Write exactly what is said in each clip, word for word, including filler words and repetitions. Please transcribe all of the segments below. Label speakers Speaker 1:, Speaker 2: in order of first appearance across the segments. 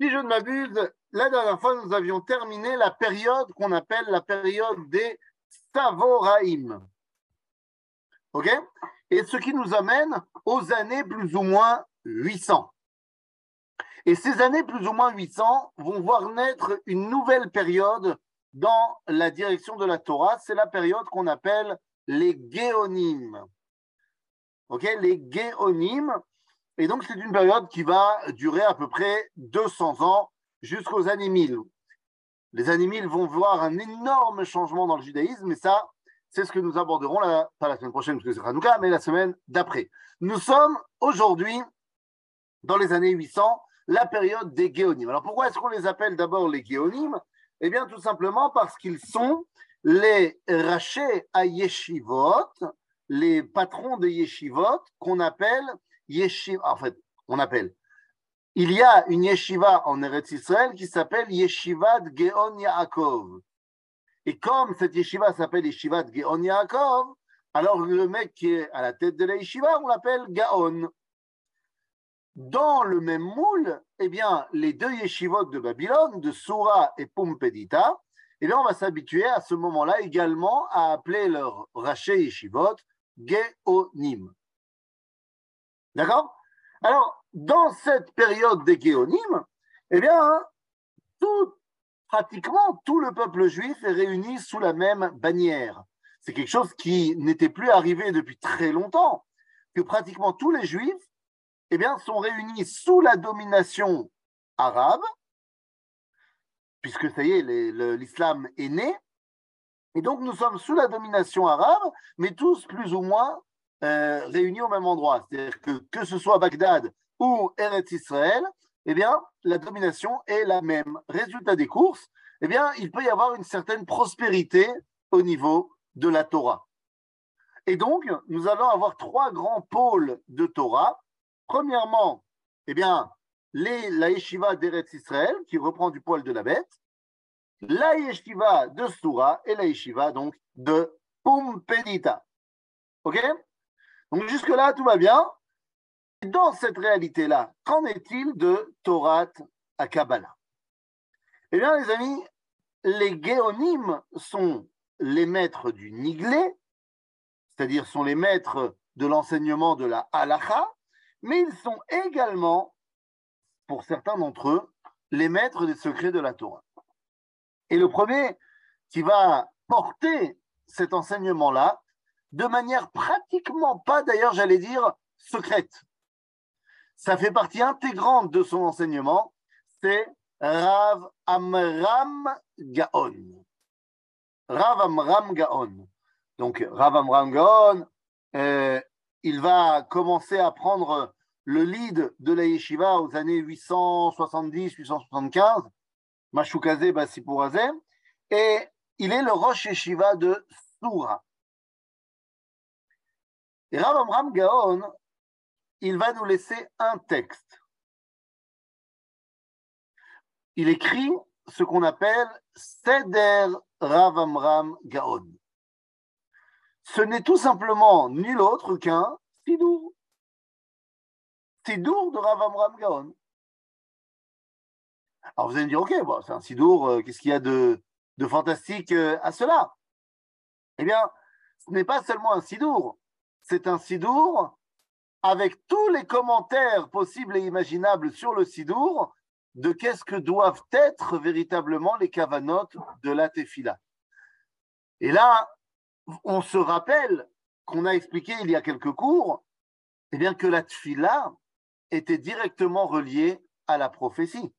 Speaker 1: Si je ne m'abuse, la dernière fois, nous avions terminé la période qu'on appelle la période des Savoraïm. OK? Et ce qui nous amène aux années plus ou moins huit cents. Et ces années plus ou moins huit cents vont voir naître une nouvelle période dans la direction de la Torah. C'est la période qu'on appelle les Géonim. OK? Les Géonim. Et donc, c'est une période qui va durer à peu près deux cents ans jusqu'aux années mille. Les années mille vont voir un énorme changement dans le judaïsme, et ça, c'est ce que nous aborderons, la, pas la semaine prochaine, parce que c'est Hanouka, mais la semaine d'après. Nous sommes aujourd'hui, dans les années huit cents, la période des Géonim. Alors, pourquoi est-ce qu'on les appelle d'abord les Géonim? Eh bien, tout simplement parce qu'ils sont les rachés à yeshivot, les patrons des yeshivot, qu'on appelle yeshiva. En fait, on appelle. Il y a une yeshiva en Eretz Israël qui s'appelle Yeshivat Geon Yaakov. Et comme cette yeshiva s'appelle Yeshivat Geon Yaakov, alors le mec qui est à la tête de la yeshiva, on l'appelle Gaon. Dans le même moule, eh bien, les deux yeshivot de Babylone, de Soura et Pumpedita, eh bien, on va s'habituer à ce moment-là également à appeler leur raché yeshivot Geonim. D'accord? Alors, dans cette période des Géonim, eh bien, tout, pratiquement tout le peuple juif est réuni sous la même bannière. C'est quelque chose qui n'était plus arrivé depuis très longtemps, que pratiquement tous les juifs, eh bien, sont réunis sous la domination arabe, puisque ça y est, l'islam est né, et donc nous sommes sous la domination arabe, mais tous plus ou moins Euh, réunis au même endroit. C'est-à-dire que que ce soit Bagdad ou Eretz Israël, eh bien, la domination est la même. Résultat des courses, eh bien, il peut y avoir une certaine prospérité au niveau de la Torah. Et donc, nous allons avoir trois grands pôles de Torah. Premièrement, eh bien, les, la yeshiva d'Eretz Israël, qui reprend du poil de la bête, la yeshiva de Soura et la yeshiva donc de Pumpedita. OK? Donc jusque-là, tout va bien. Dans cette réalité-là, qu'en est-il de Torah à Kabbalah? Eh bien, les amis, les Géonim sont les maîtres du Niglé, c'est-à-dire sont les maîtres de l'enseignement de la Halacha, mais ils sont également, pour certains d'entre eux, les maîtres des secrets de la Torah. Et le premier qui va porter cet enseignement-là, de manière pratiquement pas, d'ailleurs, j'allais dire, secrète. Ça fait partie intégrante de son enseignement, c'est Rav Amram Gaon. Rav Amram Gaon. Donc, Rav Amram Gaon, euh, il va commencer à prendre le lead de la yeshiva aux années huit cent soixante-dix huit cent soixante-quinze, Mashoukaze Basipourazé, et il est le Rosh Yeshiva de Soura. Et Rav Amram Gaon, il va nous laisser un texte. Il écrit ce qu'on appelle Seder Rav Amram Gaon. Ce n'est tout simplement nul autre qu'un Sidour. Sidour de Rav Amram Gaon. Alors vous allez me dire, ok, bon, c'est un Sidour, euh, qu'est-ce qu'il y a de, de fantastique euh, à cela? Eh bien, ce n'est pas seulement un Sidour, c'est un Sidour avec tous les commentaires possibles et imaginables sur le Sidour de qu'est-ce que doivent être véritablement les kavanotes de la Tefila. Et là, on se rappelle qu'on a expliqué il y a quelques cours, eh bien que la Tefila était directement reliée à la prophétie.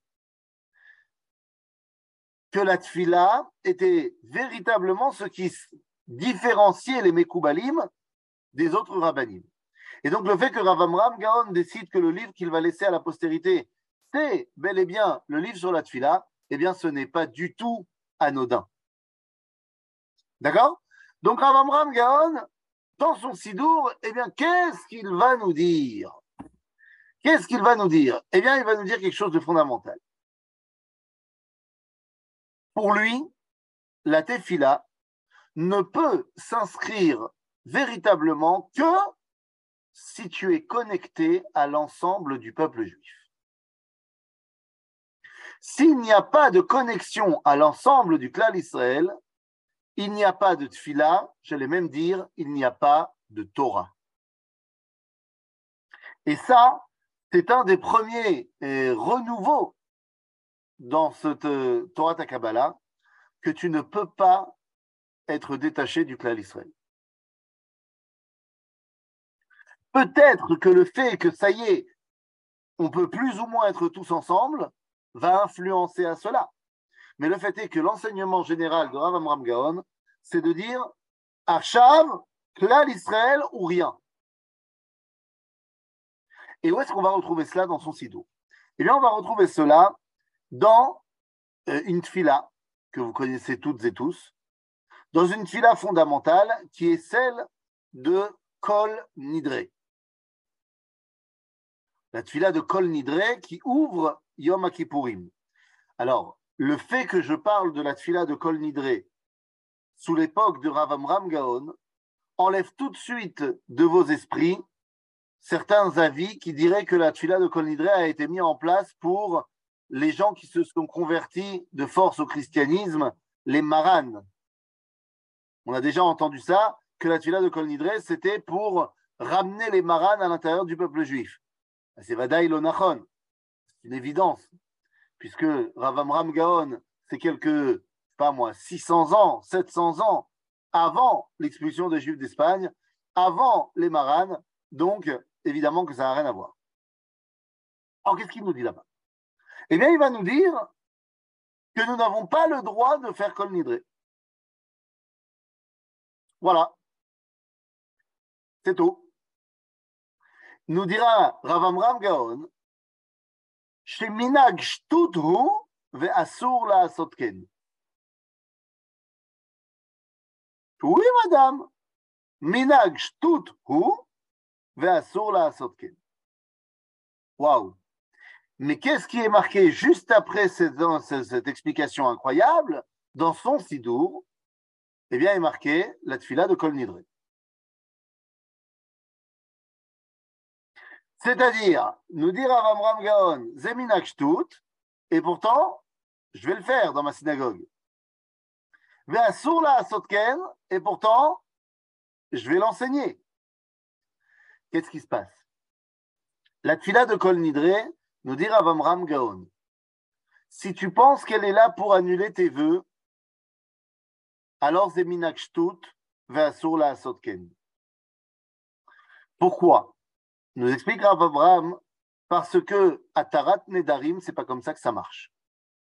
Speaker 1: Que la Tefila était véritablement ce qui différenciait les Mekoubalim des autres rabbanim. Et donc, le fait que Rav Amram Gaon décide que le livre qu'il va laisser à la postérité, c'est bel et bien le livre sur la Tefila, eh bien, ce n'est pas du tout anodin. D'accord? Donc, Rav Amram Gaon, dans son Sidour, eh bien, qu'est-ce qu'il va nous dire? Qu'est-ce qu'il va nous dire? Eh bien, il va nous dire quelque chose de fondamental. Pour lui, la Tefila ne peut s'inscrire véritablement que si tu es connecté à l'ensemble du peuple juif. S'il n'y a pas de connexion à l'ensemble du clan Israël, il n'y a pas de tfila, j'allais même dire, il n'y a pas de Torah. Et ça, c'est un des premiers euh, renouveaux dans cette euh, Torah ta Kabbalah, que tu ne peux pas être détaché du clan Israël. Peut-être que le fait que ça y est, on peut plus ou moins être tous ensemble, va influencer à cela. Mais le fait est que l'enseignement général de Rav Amram Gaon, c'est de dire Achav, Klal Israël ou rien. Et où est-ce qu'on va retrouver cela dans son sido? Eh bien, on va retrouver cela dans euh, une tfila que vous connaissez toutes et tous, dans une tfila fondamentale qui est celle de Kol Nidre. La tfila de Kol Nidre qui ouvre Yom Kippourim. Alors, le fait que je parle de la tfila de Kol Nidre sous l'époque de Rav Amram Gaon enlève tout de suite de vos esprits certains avis qui diraient que la tfila de Kol Nidre a été mise en place pour les gens qui se sont convertis de force au christianisme, les Maran. On a déjà entendu ça, que la tfila de Kol Nidre, c'était pour ramener les Maran à l'intérieur du peuple juif. C'est Vadaï lo Nachon, c'est une évidence, puisque Rav Amram Gaon, c'est quelques, pas moi, six cents ans, sept cents ans avant l'expulsion des Juifs d'Espagne, avant les Maran, donc évidemment que ça n'a rien à voir. Alors qu'est-ce qu'il nous dit là-bas? Eh bien, il va nous dire que nous n'avons pas le droit de faire Kol Nidre. Voilà. C'est tout. Nous dira Rav Amram Gaon, Sheminag shtut hu ve'asur la'asot ken. Oui, madame. Minag shtut hu ve'asur la'asot ken. Waouh. Mais qu'est-ce qui est marqué juste après cette, cette explication incroyable dans son sidour? Eh bien, il est marqué la tfila de Kol Nidre. C'est-à-dire, nous dire à Amram Gaon, Zeminak Shtut, et pourtant, je vais le faire dans ma synagogue. Ve'asur la'asot ken, et pourtant, je vais l'enseigner. Qu'est-ce qui se passe? La tfila de Kol Nidre, nous dire à Amram Gaon, si tu penses qu'elle est là pour annuler tes vœux, alors Zeminak Shtut, ve'asur la'asot ken. Pourquoi? Nous explique Rav Abraham, parce que à Tarat Nedarim, c'est pas comme ça que ça marche.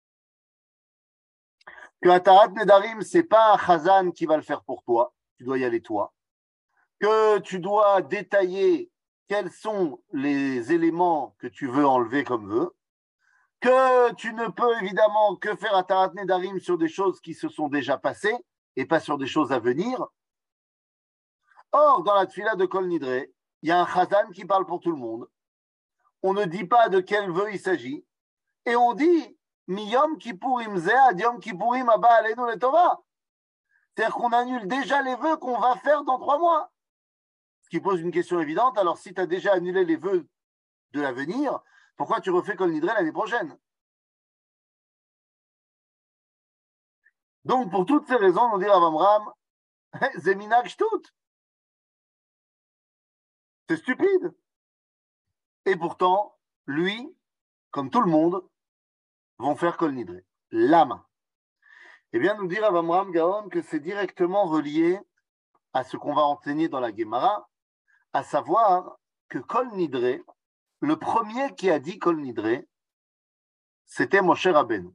Speaker 1: Que à Tarat Nedarim, c'est pas un Chazan qui va le faire pour toi, tu dois y aller toi. Que tu dois détailler quels sont les éléments que tu veux enlever comme vœu. Que tu ne peux évidemment que faire à Tarat Nedarim sur des choses qui se sont déjà passées et pas sur des choses à venir. Or, dans la tfila de Kol Nidre, il y a un chazan qui parle pour tout le monde. On ne dit pas de quel vœu il s'agit. Et on dit Miyom Kippourim Zeh ad Yom Kippourim Haba Aleinu Letova. C'est-à-dire qu'on annule déjà les vœux qu'on va faire dans trois mois. Ce qui pose une question évidente. Alors, si tu as déjà annulé les vœux de l'avenir, pourquoi tu refais Kol Nidre l'année prochaine? Donc, pour toutes ces raisons, on dit à Amram, Zeminak Shtut. C'est stupide. Et pourtant, lui, comme tout le monde, vont faire Kol Nidre. Lama. Eh bien, nous dire à Amram Gaon que c'est directement relié à ce qu'on va enseigner dans la Gemara, à savoir que Kol Nidre, le premier qui a dit Kol Nidre, c'était Moshe Rabbeinu.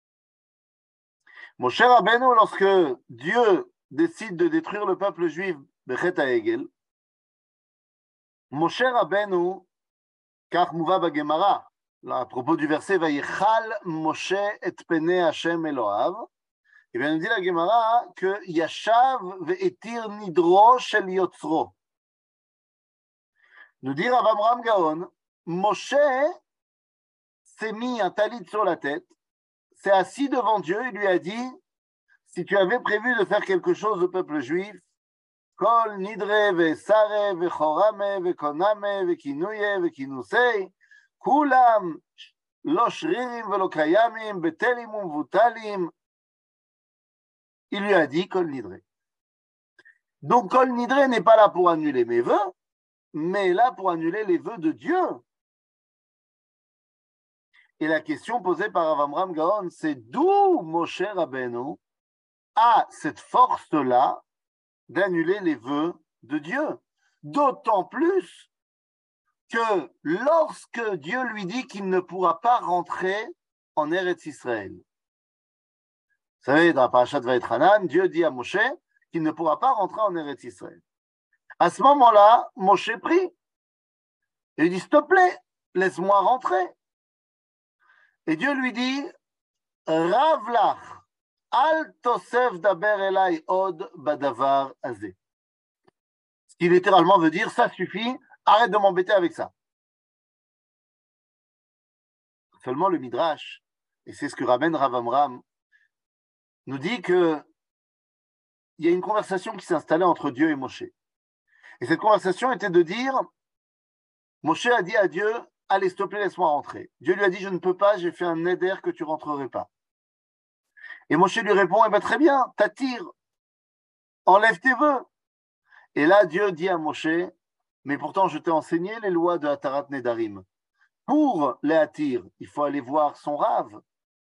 Speaker 1: Moshe Rabbeinu, lorsque Dieu décide de détruire le peuple juif, Bechet HaEgel, Moshe Rabbeinu, car mouva bagemara, à propos du verset Vayichal Moshe et pene Hashem Eloav, et bien nous dit la Gemara que Yashav ve'etir nidro shel yotzro. Nous dit Rav Amram Gaon, Moshe s'est mis un talit sur la tête, s'est assis devant Dieu et lui a dit, si tu avais prévu de faire quelque chose au peuple juif, Kol nidre ve'sare ve'chorame ve'koname ve'kinuye ve'kinusei, kulam lo shririm velo kayamim, betelim umvutalim. Il lui a dit Kol Nidre. Donc Kol Nidre n'est pas là pour annuler mes vœux, mais là pour annuler les vœux de Dieu. Et la question posée par Rav Amram Gaon, c'est d'où Moshe Rabbeinu a cette force-là d'annuler les vœux de Dieu. D'autant plus que lorsque Dieu lui dit qu'il ne pourra pas rentrer en Eretz Israël. Vous savez, dans la parashat Vaïtranan, Dieu dit à Moshe qu'il ne pourra pas rentrer en Eretz Israël. À ce moment-là, Moshe prie. Et il dit, s'il te plaît, laisse-moi rentrer. Et Dieu lui dit, Rav lach, al tosef daber elai od badavar azeh. Ce qui littéralement veut dire, ça suffit, arrête de m'embêter avec ça. Seulement le Midrash, et c'est ce que ramène Rav Amram, nous dit que il y a une conversation qui s'est installée entre Dieu et Moshe. Et cette conversation était de dire, Moshe a dit à Dieu, allez, s'il te plaît, laisse-moi rentrer. Dieu lui a dit, je ne peux pas, j'ai fait un neder que tu ne rentrerais pas. Et Moshe lui répond, eh bien très bien, t'attires, enlève tes vœux. Et là, Dieu dit à Moshe, mais pourtant je t'ai enseigné les lois de Hatarat Nedarim. Pour les attirer, il faut aller voir son Rav.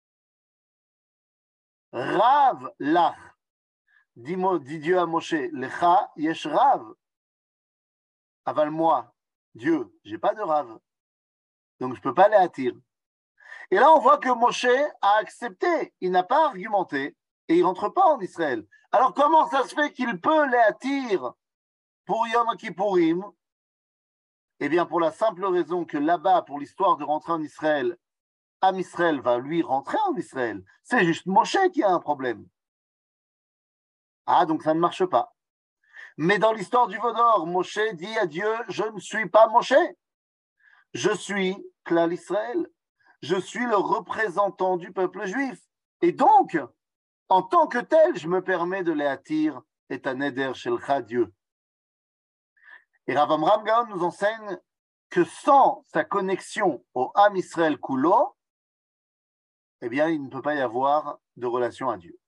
Speaker 1: Rav lach, dit, dit Dieu à Moshe, lecha yesh Rav. Aval moi, Dieu, j'ai pas de Rav. Donc, je ne peux pas les attirer. Et là, on voit que Moshe a accepté. Il n'a pas argumenté et il ne rentre pas en Israël. Alors, comment ça se fait qu'il peut les attirer pour Yom Kippourim? Eh bien, pour la simple raison que là-bas, pour l'histoire de rentrer en Israël, Am Israël va lui rentrer en Israël. C'est juste Moshe qui a un problème. Ah, donc ça ne marche pas. Mais dans l'histoire du Vaudor, Moshe dit à Dieu, je ne suis pas Moshe. Je suis Klal Israël. Je suis le représentant du peuple juif. Et donc, en tant que tel, je me permets de les attirer et à neder shelcha Dieu. Et Rav Amram Gaon nous enseigne que sans sa connexion au Am Israël Kulo, eh bien, il ne peut pas y avoir de relation à Dieu.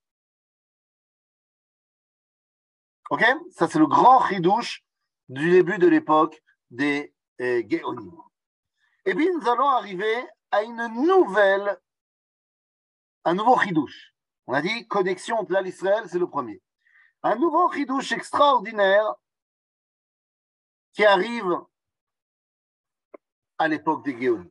Speaker 1: Ok? Ça, c'est le grand chidouche du début de l'époque des eh, Géonim. Et puis, nous allons arriver à une nouvelle, un nouveau chidouche. On a dit connexion entre l'Israël, c'est le premier. Un nouveau chidouche extraordinaire qui arrive à l'époque des Géonim.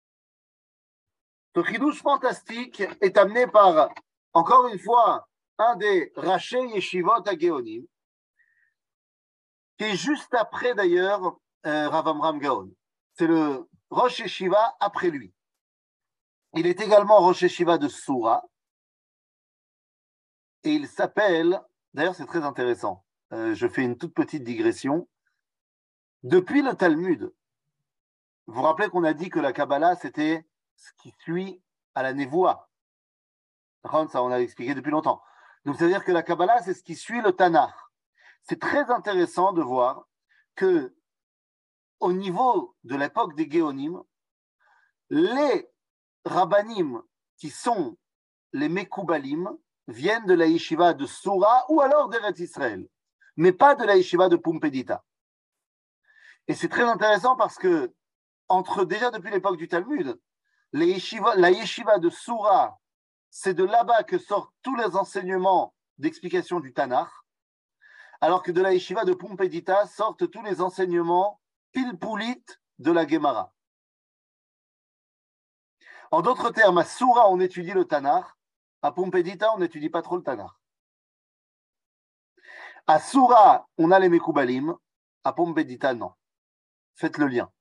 Speaker 1: Ce chidouche fantastique est amené par, encore une fois, un des rachés yeshivot à Géonim, qui est juste après d'ailleurs euh, Rav Amram Gaon. C'est le Rosh Yeshiva après lui. Il est également Rosh Yeshiva de Soura. Et il s'appelle, d'ailleurs c'est très intéressant, euh, je fais une toute petite digression. Depuis le Talmud, vous vous rappelez qu'on a dit que la Kabbalah c'était ce qui suit à la Névoa. Ça on a expliqué depuis longtemps. Donc c'est-à-dire que la Kabbalah c'est ce qui suit le Tanakh. C'est très intéressant de voir que au niveau de l'époque des Géonim, les Rabbanim qui sont les Mekoubalim viennent de la yeshiva de Soura ou alors d'Eretz Israël, mais pas de la yeshiva de Pumbedita. Et c'est très intéressant parce que, entre déjà depuis l'époque du Talmud, les yeshiva, la yeshiva de Soura, c'est de là-bas que sortent tous les enseignements d'explication du Tanakh, alors que de la yeshiva de Pumbedita sortent tous les enseignements pilpulit de la Gemara. En d'autres termes, à Soura, on étudie le Tanakh, à Pumbedita, on n'étudie pas trop le Tanakh. À Soura, on a les Mekoubalim, à Pumbedita, non. Faites le lien.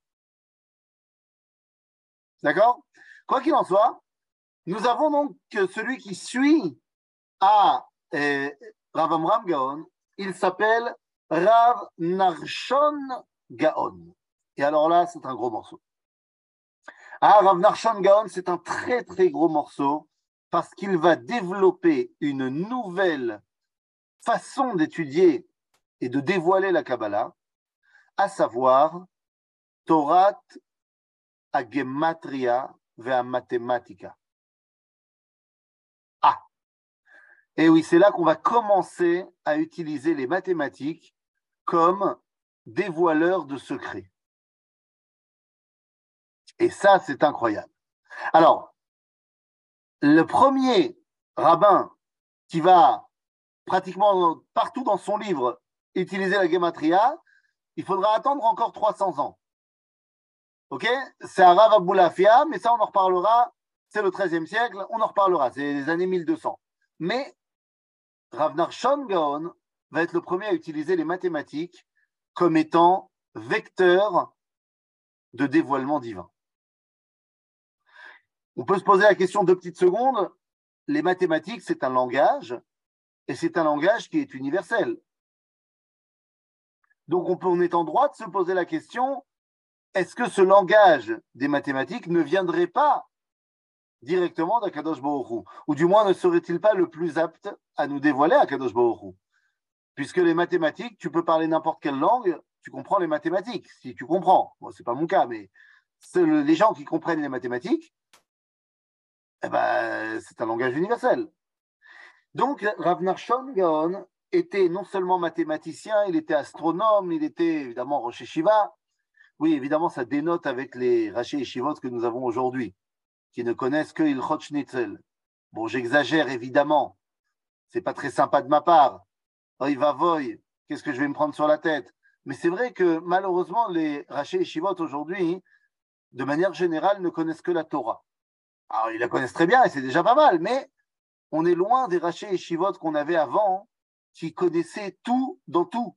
Speaker 1: D'accord? Quoi qu'il en soit, nous avons donc celui qui suit à eh, Rav Amram Gaon, il s'appelle Rav Narshon Gaon. Et alors là, c'est un gros morceau. Ah, Rav Narshon Gaon, c'est un très très gros morceau parce qu'il va développer une nouvelle façon d'étudier et de dévoiler la Kabbalah, à savoir Torah Agematria ve'hamatematika. Ah, et oui, c'est là qu'on va commencer à utiliser les mathématiques comme dévoileurs de secrets. Et ça, c'est incroyable. Alors, le premier rabbin qui va pratiquement partout dans son livre utiliser la gematria, il faudra attendre encore trois cents ans. Ok? C'est un Rav Aboulafia, mais ça, on en reparlera. C'est le treizième siècle, on en reparlera. C'est les années mille deux cents. Mais Rav Nachshon Gaon va être le premier à utiliser les mathématiques comme étant vecteur de dévoilement divin. On peut se poser la question deux petites secondes. Les mathématiques, c'est un langage, et c'est un langage qui est universel. Donc, on, peut, on est en droit de se poser la question, est-ce que ce langage des mathématiques ne viendrait pas directement d'Akadosh Baruch Hu, ou du moins ne serait-il pas le plus apte à nous dévoiler Akadosh Baruch Hu? Puisque les mathématiques, tu peux parler n'importe quelle langue, tu comprends les mathématiques, si tu comprends. Bon, c'est pas mon cas, mais le, les gens qui comprennent les mathématiques, eh ben, c'est un langage universel. Donc, Rav Nachshon Gaon était non seulement mathématicien, il était astronome, il était évidemment Rosh Yeshiva. Oui, évidemment, ça dénote avec les Rashi Yeshivot que nous avons aujourd'hui, qui ne connaissent que Ilchot Schnitzel. Bon, j'exagère évidemment, c'est pas très sympa de ma part. Oy va voy, qu'est-ce que je vais me prendre sur la tête? Mais c'est vrai que malheureusement, les Rashi Yeshivot aujourd'hui, de manière générale, ne connaissent que la Torah. Alors, ils la connaissent très bien et c'est déjà pas mal, mais on est loin des Rashi Yeshivot qu'on avait avant, qui connaissaient tout dans tout.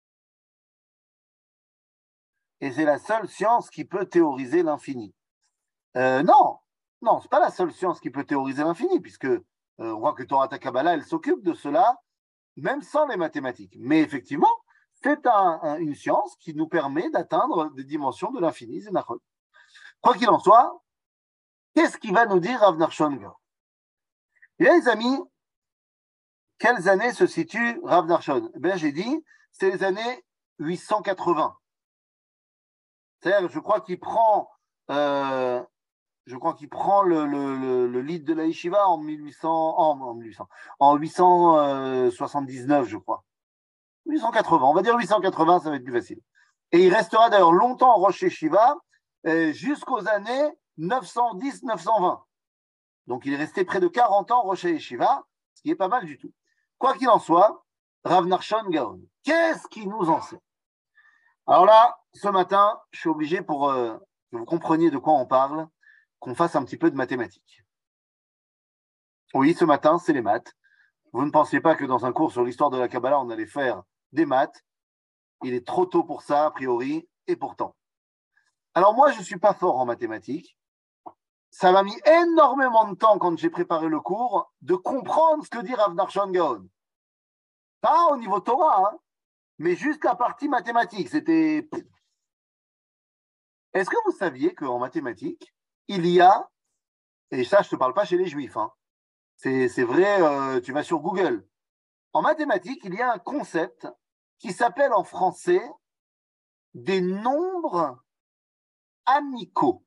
Speaker 1: Et c'est la seule science qui peut théoriser l'infini. Euh, non, non, c'est pas la seule science qui peut théoriser l'infini, puisque euh, on voit que Torah Kabbalah, elle s'occupe de cela, même sans les mathématiques. Mais effectivement, c'est un, un, une science qui nous permet d'atteindre des dimensions de l'infini. Quoi qu'il en soit, qu'est-ce qui va nous dire Rav Nachshon Gaon? Et là, les amis, quelles années se situe Rav Nachshon? Eh bien, j'ai dit, c'est les années huit cent quatre-vingts. C'est-à-dire, je crois qu'il prend, euh, je crois qu'il prend le, le, le, le lead de la yeshiva en mille huit cents, en, en mille huit cents, en huit cent soixante-dix-neuf, je crois. huit cent quatre-vingts, on va dire huit cent quatre-vingts, ça va être plus facile. Et il restera d'ailleurs longtemps en Rosh Yeshiva, euh, jusqu'aux années neuf cent dix neuf cent vingt. Donc il est resté près de quarante ans en Rosh Yeshiva, ce qui est pas mal du tout. Quoi qu'il en soit, Rav Nachshon Gaon, qu'est-ce qu'il nous enseigne? Alors là, ce matin, je suis obligé pour euh, que vous compreniez de quoi on parle, qu'on fasse un petit peu de mathématiques. Oui, ce matin, c'est les maths. Vous ne pensiez pas que dans un cours sur l'histoire de la Kabbalah, on allait faire des maths. Il est trop tôt pour ça, a priori, et pourtant. Alors moi, je ne suis pas fort en mathématiques. Ça m'a mis énormément de temps, quand j'ai préparé le cours, de comprendre ce que dit Rav Nachshon Gaon. Pas au niveau Torah, hein, mais juste la partie mathématique. C'était... Est-ce que vous saviez qu'en mathématiques, il y a, et ça, je ne te parle pas chez les Juifs, hein, c'est, c'est vrai, euh, tu vas sur Google. En mathématiques, il y a un concept qui s'appelle en français des nombres amicaux.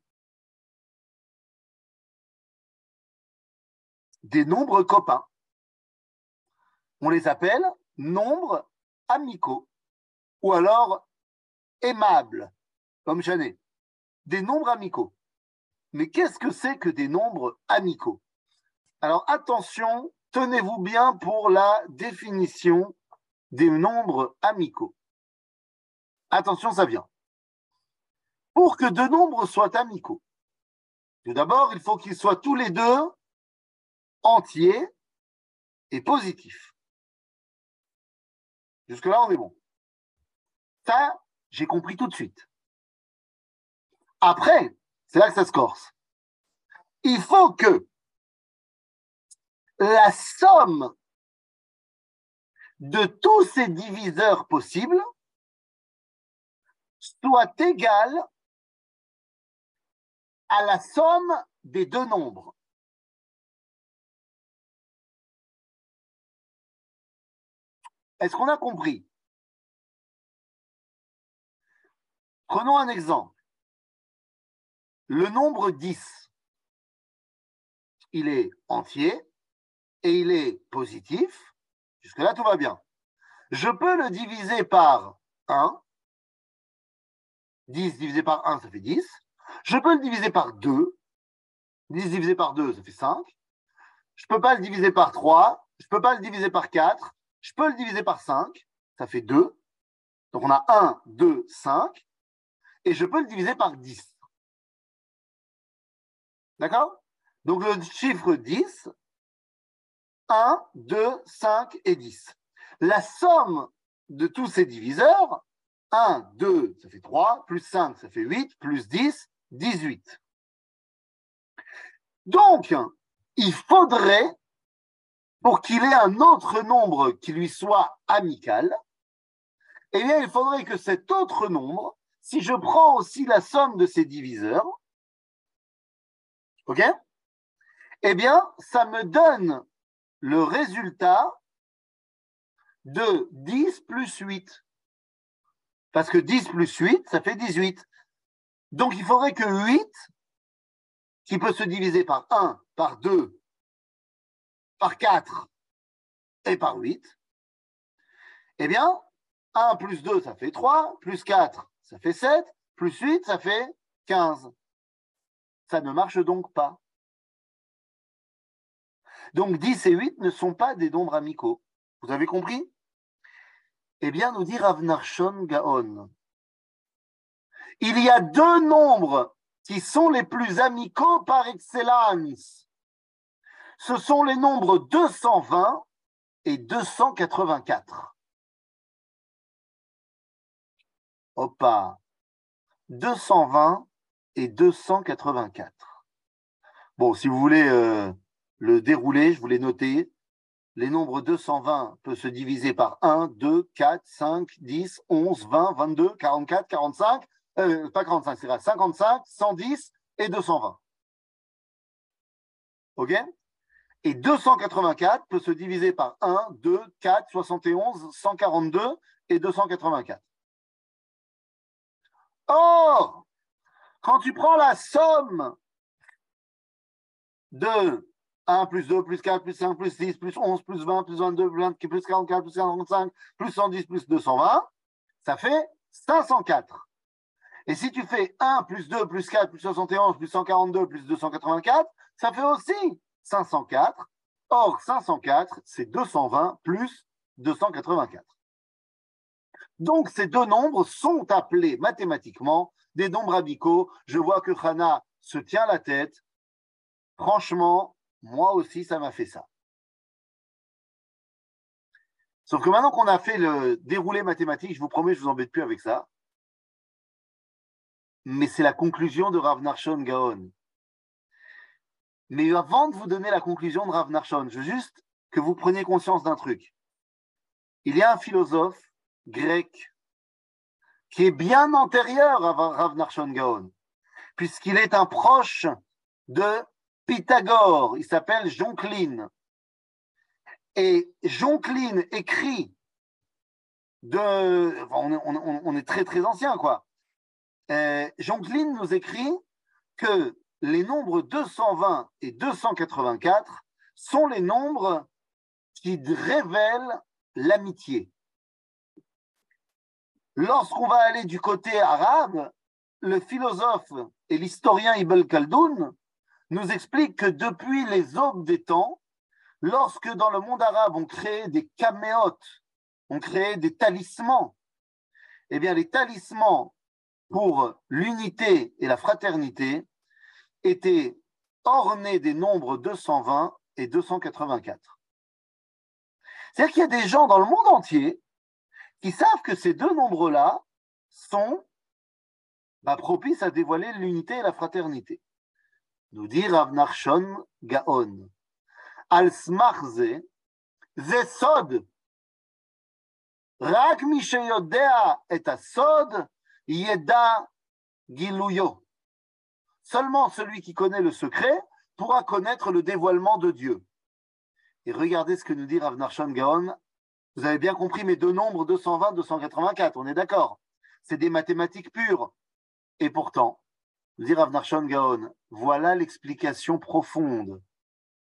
Speaker 1: Des nombres copains. On les appelle nombres amicaux ou alors aimables, comme Janet. Des nombres amicaux. Mais qu'est-ce que c'est que des nombres amicaux? Alors attention, tenez-vous bien pour la définition des nombres amicaux. Attention, ça vient. Pour que deux nombres soient amicaux, tout d'abord, il faut qu'ils soient tous les deux entiers et positifs. Jusque-là, on est bon. Ça, j'ai compris tout de suite. Après, c'est là que ça se corse. Il faut que la somme de tous ces diviseurs possibles soit égale à la somme des deux nombres. Est-ce qu'on a compris? Prenons un exemple. Le nombre dix. il est entier et il est positif. Jusque-là, tout va bien. Je peux le diviser par un. dix divisé par un, ça fait dix. Je peux le diviser par deux. dix divisé par deux, ça fait cinq. Je ne peux pas le diviser par trois. Je ne peux pas le diviser par quatre. Je peux le diviser par cinq. Ça fait deux. Donc, on a un, deux, cinq. Et je peux le diviser par dix. D'accord? Donc, le chiffre dix, un, deux, cinq et dix. La somme de tous ces diviseurs, un, deux, ça fait trois, plus cinq, ça fait huit, plus dix, dix-huit. Donc, il faudrait, pour qu'il ait un autre nombre qui lui soit amical, eh bien, il faudrait que cet autre nombre, si je prends aussi la somme de ces diviseurs, ok? Eh bien, ça me donne le résultat de dix plus huit. Parce que dix plus huit, ça fait dix-huit. Donc, il faudrait que huit, qui peut se diviser par un, par deux, par quatre et par huit, eh bien, un plus deux, ça fait trois, plus quatre, ça fait sept, plus huit, ça fait quinze. Ça ne marche donc pas. Donc, dix et huit ne sont pas des nombres amicaux. Vous avez compris? Eh bien, nous dit Rav Nachshon Gaon, il y a deux nombres qui sont les plus amicaux par excellence. Ce sont les nombres deux cent vingt et deux cent quatre-vingt-quatre. Opa, deux cent vingt et deux cent quatre-vingt-quatre. Bon, si vous voulez euh, le dérouler, je vous l'ai noté. Les nombres deux cent vingt peuvent se diviser par un, deux, quatre, cinq, dix, onze, vingt, vingt-deux, quarante-quatre, quarante-cinq, euh, pas quarante-cinq, c'est là, cinquante-cinq, cent dix et deux cent vingt. OK? Et deux cent quatre-vingt-quatre peut se diviser par un, deux, quatre, soixante et onze, cent quarante-deux et deux cent quatre-vingt-quatre. Or, quand tu prends la somme de un plus deux plus quatre plus cinq plus six plus onze plus vingt plus vingt-deux plus vingt, plus quarante-quatre plus quarante-cinq plus cent dix plus deux cent vingt, ça fait cinq cent quatre. Et si tu fais un plus deux plus quatre plus soixante et onze plus cent quarante-deux plus deux cent quatre-vingt-quatre, ça fait aussi cinq cent quatre. Or, cinq cent quatre, c'est deux cent vingt plus deux cent quatre-vingt-quatre. Donc, ces deux nombres sont appelés mathématiquement des nombres amicaux. Je vois que Hana se tient la tête. Franchement, moi aussi, ça m'a fait ça. Sauf que maintenant qu'on a fait le déroulé mathématique, je vous promets, je ne vous embête plus avec ça. Mais c'est la conclusion de Rav Nachshon Gaon. Mais avant de vous donner la conclusion de Rav Nachshon, je veux juste que vous preniez conscience d'un truc. Il y a un philosophe grec qui est bien antérieur à Rav Nachshon Gaon, puisqu'il est un proche de Pythagore. Il s'appelle Jonklin. Et Jonklin écrit de... Enfin, on, on, on est très très ancien, quoi. Euh, Jonklin nous écrit que les nombres deux cent vingt et deux cent quatre-vingt-quatre sont les nombres qui révèlent l'amitié. Lorsqu'on va aller du côté arabe, le philosophe et l'historien Ibn Khaldoun nous explique que depuis les aubes des temps, lorsque dans le monde arabe on créait des caméotes, on créait des talismans, eh bien les talismans pour l'unité et la fraternité étaient ornés des nombres deux cent vingt et deux cent quatre-vingt-quatre. C'est-à-dire qu'il y a des gens dans le monde entier qui savent que ces deux nombres-là sont bah, propices à dévoiler l'unité et la fraternité. Nous dit Rav Nachshon Gaon. Al smarze, ze sod. Rak mi sheyodea et asod, yeda giluyo. Seulement celui qui connaît le secret pourra connaître le dévoilement de Dieu. Et regardez ce que nous dit Rav Nachshon Gaon. Vous avez bien compris mes deux nombres, deux cent vingt, deux cent quatre-vingt-quatre, on est d'accord? C'est des mathématiques pures. Et pourtant, nous dit Rav Nachshon Gaon, voilà l'explication profonde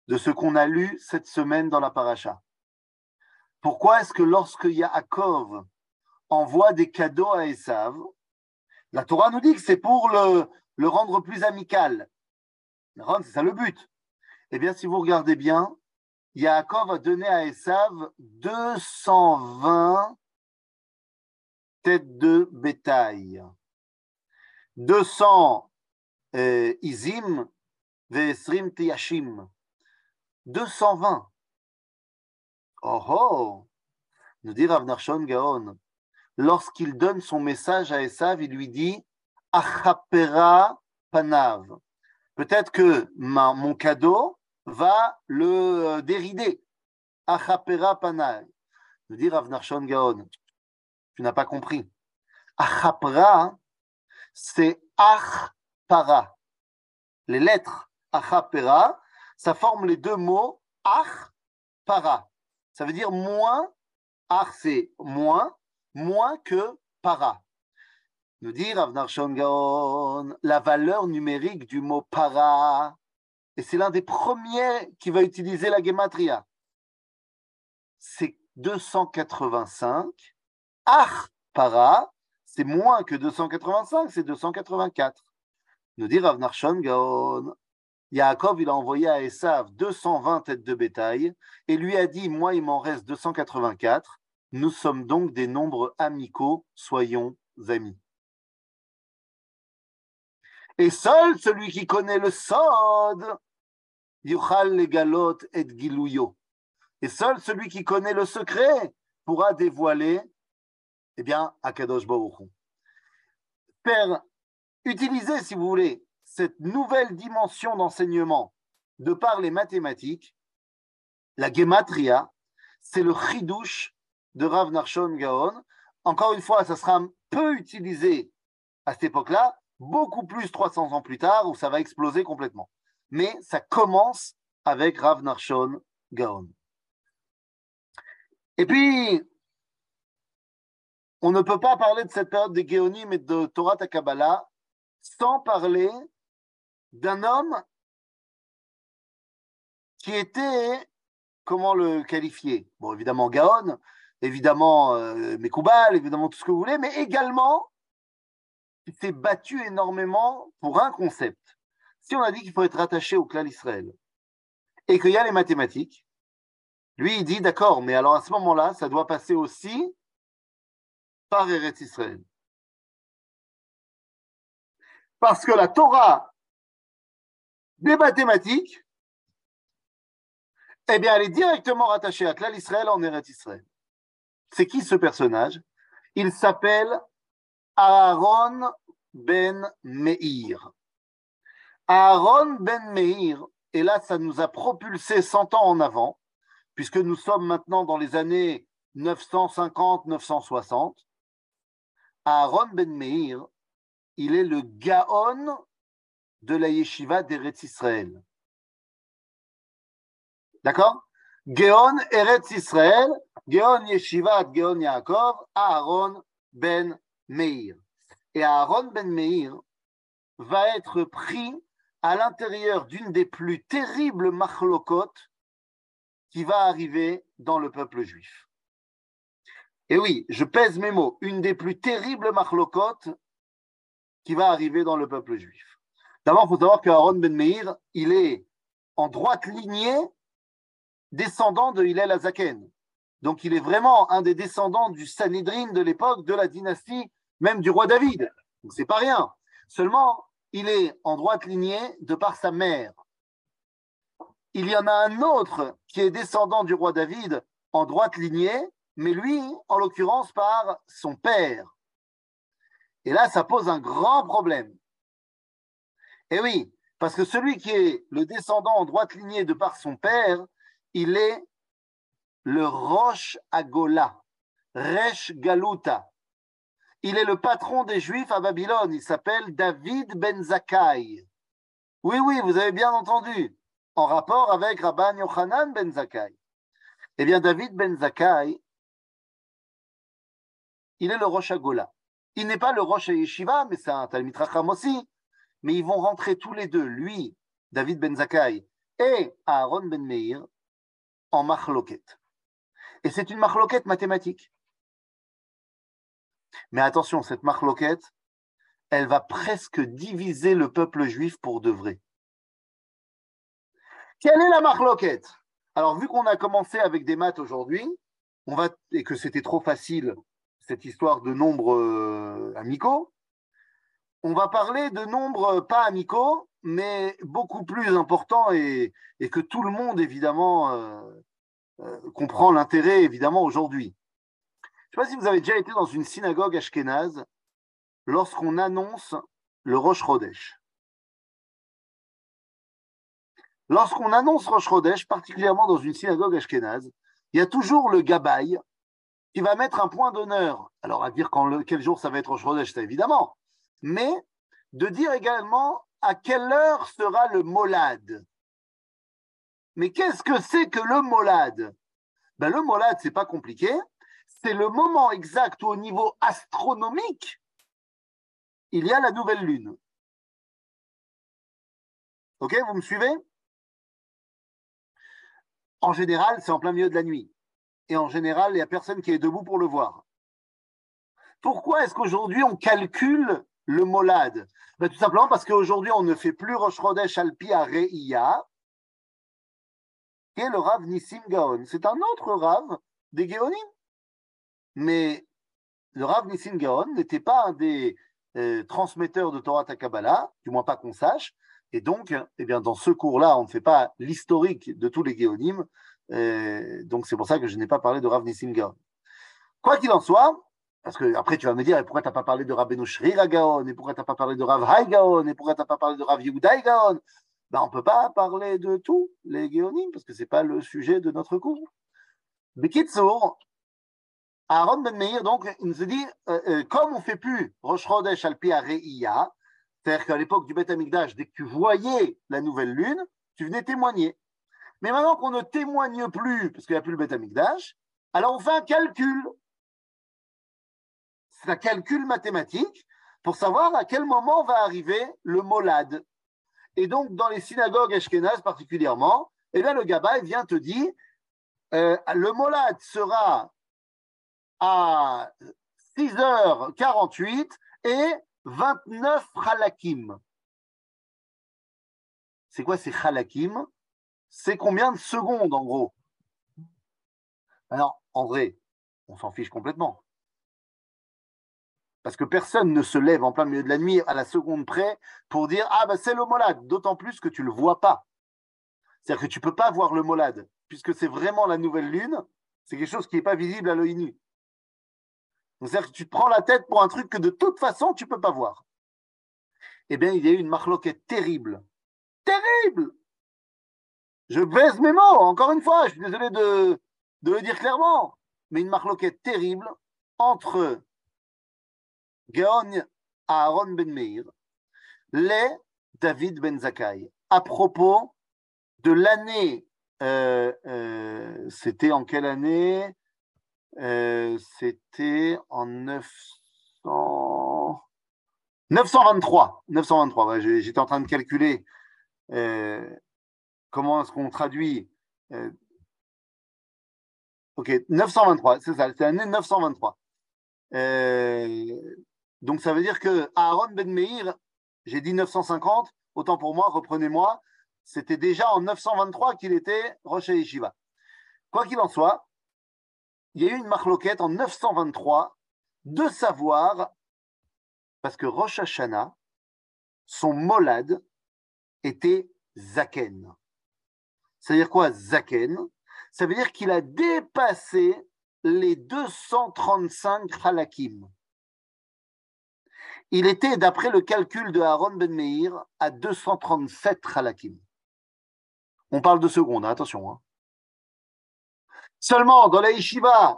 Speaker 1: de ce qu'on a lu cette semaine dans la paracha. Pourquoi est-ce que lorsque Yaakov envoie des cadeaux à Esav, la Torah nous dit que c'est pour le, le rendre plus amical. C'est ça le but. Eh bien, si vous regardez bien, Yaakov a donné à Esav deux cent vingt têtes de bétail. deux cents euh, izim, ve'esrim tiyashim. deux cent vingt. Oh oh, nous dit Rav Nachshon Gaon, lorsqu'il donne son message à Esav, il lui dit Achapera panav. Peut-être que ma, mon cadeau va le dérider. Achapera panav. Nous dit Rav Nachshon Gaon, tu n'as pas compris. Achapera, c'est achpara. Les lettres achapera, ça forme les deux mots achpara. Ça veut dire moins, ach c'est moins, moins que para. Nous dit Rav Nachshon Gaon, la valeur numérique du mot para, et c'est l'un des premiers qui va utiliser la gematria, c'est deux cent quatre-vingt-cinq. Ach para, c'est moins que deux cent quatre-vingt-cinq, c'est deux cent quatre-vingt-quatre. Nous dit Rav Nachshon Gaon, Yaakov, il a envoyé à Esav deux cent vingt têtes de bétail et lui a dit, moi, il m'en reste deux cent quatre-vingt-quatre. Nous sommes donc des nombres amicaux, soyons amis. Et seul celui qui connaît le sod, yuchal legalot et giluyo. Et seul celui qui connaît le secret pourra dévoiler, eh bien, Akadosh Baruch Hu. Faire utiliser, si vous voulez, cette nouvelle dimension d'enseignement de par les mathématiques, la gematria, c'est le chidouche de Rav Nachshon Gaon. Encore une fois, ça sera peu utilisé à cette époque-là, beaucoup plus trois cents ans plus tard, où ça va exploser complètement. Mais ça commence avec Rav Nachshon Gaon. Et puis, on ne peut pas parler de cette période des Géonim et de Torah Kabbalah sans parler d'un homme qui était, comment le qualifier? Bon, évidemment Gaon, évidemment euh, Mekoubal, évidemment tout ce que vous voulez, mais également qui s'est battu énormément pour un concept. Si on a dit qu'il faut être attaché au clan Israël et qu'il y a les mathématiques, lui il dit d'accord, mais alors à ce moment-là, ça doit passer aussi par Eretz Israël. Parce que la Torah des mathématiques, eh bien, elle est directement rattachée à Klal Israël en Eretz Israël. C'est qui ce personnage? Il s'appelle Aaron ben Meir. Aaron ben Meir, et là, ça nous a propulsé cent ans en avant, puisque nous sommes maintenant dans les années neuf cent cinquante neuf cent soixante. Aaron ben Meir, il est le Gaon de la yeshiva d'Eretz Israël. D'accord? Gaon Eretz Israël, Gaon Yeshivat, Gaon Yaakov, Aaron ben Meir. Et Aaron ben Meir va être pris à l'intérieur d'une des plus terribles machlokot qui va arriver dans le peuple juif. Et oui, je pèse mes mots, une des plus terribles machlokot qui va arriver dans le peuple juif. D'abord, il faut savoir qu'Aaron ben Meir, il est en droite lignée descendant de Hillel Hazaken. Donc, il est vraiment un des descendants du Sanhédrin de l'époque de la dynastie, même du roi David. Donc, c'est pas rien. Seulement, il est en droite lignée de par sa mère. Il y en a un autre qui est descendant du roi David en droite lignée, mais lui, en l'occurrence, par son père. Et là, ça pose un grand problème. Et oui, parce que celui qui est le descendant en droite lignée de par son père, il est le Rosh Agola, Resh Galuta. Il est le patron des Juifs à Babylone. Il s'appelle David ben Zakkai. Oui, oui, vous avez bien entendu, en rapport avec Rabban Yochanan ben Zakkai. Eh bien, David ben Zakkai, il est le Rosh Agola. Il n'est pas le Rosh Yeshiva, mais c'est un Talmid Chacham aussi. Mais ils vont rentrer tous les deux, lui, David ben Zakkai, et Aaron ben Meir en machloket. Et c'est une machloket mathématique. Mais attention, cette machloket, elle va presque diviser le peuple juif pour de vrai. Quelle est la machloket? Alors, vu qu'on a commencé avec des maths aujourd'hui, on va, et que c'était trop facile, cette histoire de nombres euh, amicaux, on va parler de nombres pas amicaux, mais beaucoup plus importants et, et que tout le monde, évidemment, euh, euh, comprend l'intérêt, évidemment, aujourd'hui. Je ne sais pas si vous avez déjà été dans une synagogue ashkénaze lorsqu'on annonce le Rosh Chodesh. Lorsqu'on annonce Rosh Chodesh, particulièrement dans une synagogue ashkénaze, il y a toujours le gabaï qui va mettre un point d'honneur. Alors, à dire quand le, quel jour ça va être Rosh Chodesh, c'est évidemment, mais de dire également à quelle heure sera le molad. Mais qu'est-ce que c'est que le molad? Ben, le molad, c'est pas compliqué. C'est le moment exact où, au niveau astronomique, il y a la nouvelle lune. Ok, vous me suivez? En général, c'est en plein milieu de la nuit. Et en général, il n'y a personne qui est debout pour le voir. Pourquoi est-ce qu'aujourd'hui, on calcule le molad? Ben, tout simplement parce qu'aujourd'hui, on ne fait plus Rosh Chodesh Alpi à Re'iyah, qui est le Rav Nissim Gaon. C'est un autre Rav des Géonim. Mais le Rav Nissim Gaon n'était pas un des euh, transmetteurs de Torah Kabbalah, du moins pas qu'on sache. Et donc, eh bien, dans ce cours-là, on ne fait pas l'historique de tous les Géonim. Euh, donc, c'est pour ça que je n'ai pas parlé de Rav Nissim Gaon. Quoi qu'il en soit, parce que après tu vas me dire, et pourquoi tu n'as pas parlé de Rabbeinu Shrira Gaon, et pourquoi tu n'as pas parlé de Rav Hai Gaon, et pourquoi tu n'as pas parlé de Rav Yehudai Gaon? Ben, on ne peut pas parler de tous les Géonim, parce que ce n'est pas le sujet de notre cours. Bekitsour, Aaron Ben Meir, donc, il nous dit, euh, euh, comme on ne fait plus Rosh Chodesh Alpi à Re'iyah, c'est-à-dire qu'à l'époque du Beth Amikdash, dès que tu voyais la nouvelle lune, tu venais témoigner. Mais maintenant qu'on ne témoigne plus, parce qu'il n'y a plus le Beth Amikdash, alors on fait un calcul. C'est un calcul mathématique pour savoir à quel moment va arriver le molad. Et donc, dans les synagogues ashkénazes particulièrement, eh bien, le gabaï vient te dire euh, le molad sera à six heures quarante-huit et vingt-neuf halakim. C'est quoi ces halakim? C'est combien de secondes en gros? Alors, en vrai, on s'en fiche complètement. Parce que personne ne se lève en plein milieu de la nuit à la seconde près pour dire « Ah, ben c'est le molad », d'autant plus que tu ne le vois pas. C'est-à-dire que tu ne peux pas voir le molad, puisque c'est vraiment la nouvelle lune, c'est quelque chose qui n'est pas visible à l'œil nu. C'est-à-dire que tu te prends la tête pour un truc que de toute façon, tu ne peux pas voir. Eh bien, il y a eu une marloquette terrible. Terrible! Je baise mes mots, encore une fois, je suis désolé de, de le dire clairement, mais une marloquette terrible entre Gaon Aaron Ben Meir, les David Ben Zakkai, à propos de l'année, euh, euh, c'était en quelle année? euh, C'était en neuf cents... neuf cent vingt-trois. neuf cent vingt-trois, ouais, j'étais en train de calculer euh, comment est-ce qu'on traduit. Euh, ok, neuf cent vingt-trois, c'est ça, c'est l'année neuf cent vingt-trois. Euh, donc ça veut dire que Aaron Ben Meir, j'ai dit neuf cent cinquante, autant pour moi, reprenez-moi, c'était déjà en neuf cent vingt-trois qu'il était Rosh Yeshiva. Quoi qu'il en soit, il y a eu une marloquette en neuf cent vingt-trois de savoir, parce que Rosh Hashanah, son molad était Zaken. Ça veut dire quoi, Zaken? Ça veut dire qu'il a dépassé les deux cent trente-cinq halakim. Il était, d'après le calcul de Aaron Ben Meir, à deux cent trente-sept halakim. On parle de secondes, hein, attention. Hein. Seulement, dans la yeshiva,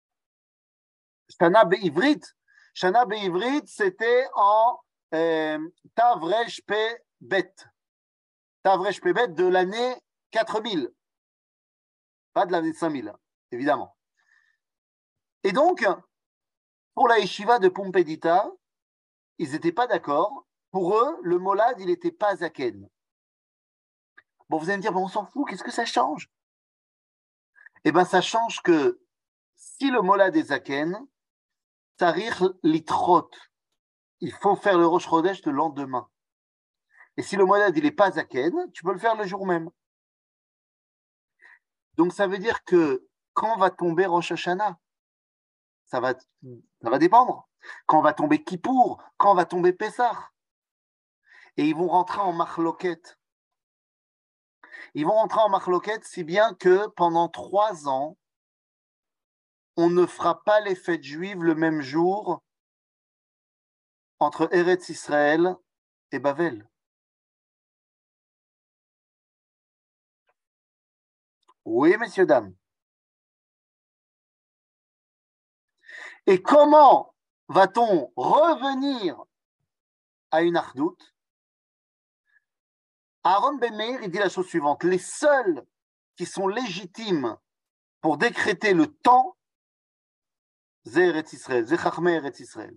Speaker 1: Shana Be'ivrit, Shana Be'ivrit, c'était en euh, Tavresh Pe Bet. Tavresh Pe Bet de l'année quatre mille. Pas de l'année cinq mille, évidemment. Et donc, pour la yeshiva de Pumbedita, ils n'étaient pas d'accord. Pour eux, le molad, il n'était pas zaken. Bon, vous allez me dire, bon, on s'en fout, qu'est-ce que ça change? Eh bien, ça change que si le molad est zaken, tarir litrot, il faut faire le Rosh Chodesh le lendemain. Et si le molad il n'est pas zaken, tu peux le faire le jour même. Donc ça veut dire que quand va tomber Rosh Hashanah, ça va, ça va dépendre. Quand va tomber Kippour, quand va tomber Pessah. Et ils vont rentrer en machloket. Ils vont rentrer en machloket si bien que pendant trois ans, on ne fera pas les fêtes juives le même jour entre Eretz Israël et Bavel. Oui, messieurs, dames. Et comment va-t-on revenir à une ardoute? Aaron Ben Meir, il dit la chose suivante. Les seuls qui sont légitimes pour décréter le temps, c'est Eretz Israël, c'est Chachmei Eretz Israël.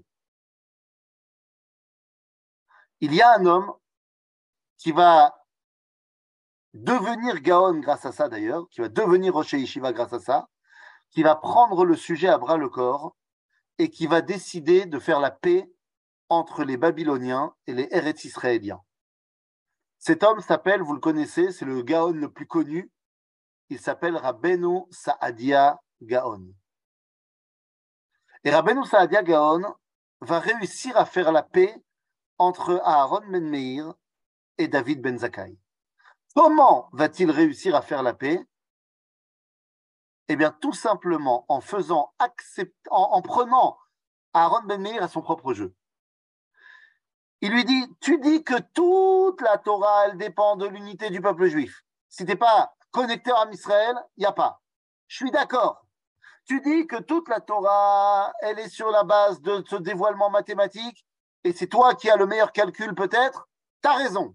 Speaker 1: Il y a un homme qui va devenir Gaon grâce à ça d'ailleurs, qui va devenir Rosh Yeshiva grâce à ça, qui va prendre le sujet à bras le corps et qui va décider de faire la paix entre les Babyloniens et les Eretz Israéliens. Cet homme s'appelle, vous le connaissez, c'est le Gaon le plus connu, il s'appelle Rabbeinu Saadia Gaon. Et Rabbeinu Saadia Gaon va réussir à faire la paix entre Aaron Ben Meir et David Ben Zakkai. Comment va-t-il réussir à faire la paix? Eh bien, tout simplement en faisant accepter, en, en prenant Aaron Ben Meir à son propre jeu. Il lui dit, tu dis que toute la Torah, elle dépend de l'unité du peuple juif. Si tu n'es pas connecteur à Israël, il n'y a pas. Je suis d'accord. Tu dis que toute la Torah, elle est sur la base de ce dévoilement mathématique, et c'est toi qui as le meilleur calcul peut-être, tu as raison.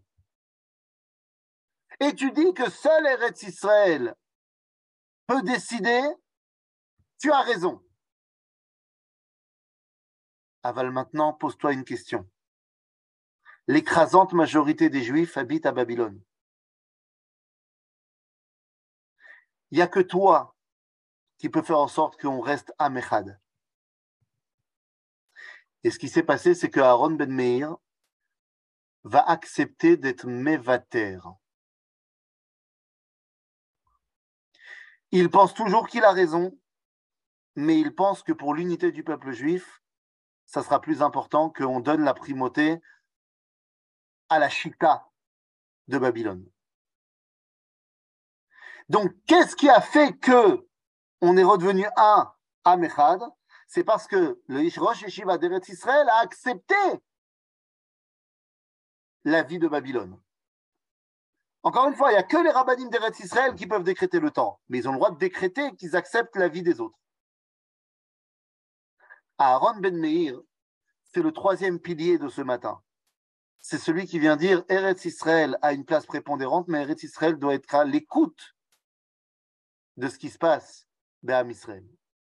Speaker 1: Et tu dis que seul Eretz Israël peut décider, tu as raison. Aval, maintenant, pose-toi une question. L'écrasante majorité des Juifs habitent à Babylone. Il n'y a que toi qui peux faire en sorte qu'on reste Am Echad. Et ce qui s'est passé, c'est que Aaron Ben Meir va accepter d'être Mevater. Il pense toujours qu'il a raison, mais il pense que pour l'unité du peuple juif, ça sera plus important qu'on donne la primauté à la Chita de Babylone. Donc, qu'est-ce qui a fait que on est redevenu un Am Echad? C'est parce que le Rosh Yeshiva d'Eretz Israël a accepté la vie de Babylone. Encore une fois, il n'y a que les rabbinim d'Eretz Israël qui peuvent décréter le temps, mais ils ont le droit de décréter qu'ils acceptent la vie des autres. Aaron Ben Meir, c'est le troisième pilier de ce matin. C'est celui qui vient dire Eretz Israël a une place prépondérante, mais Eretz Israël doit être à l'écoute de ce qui se passe d'Am Israël.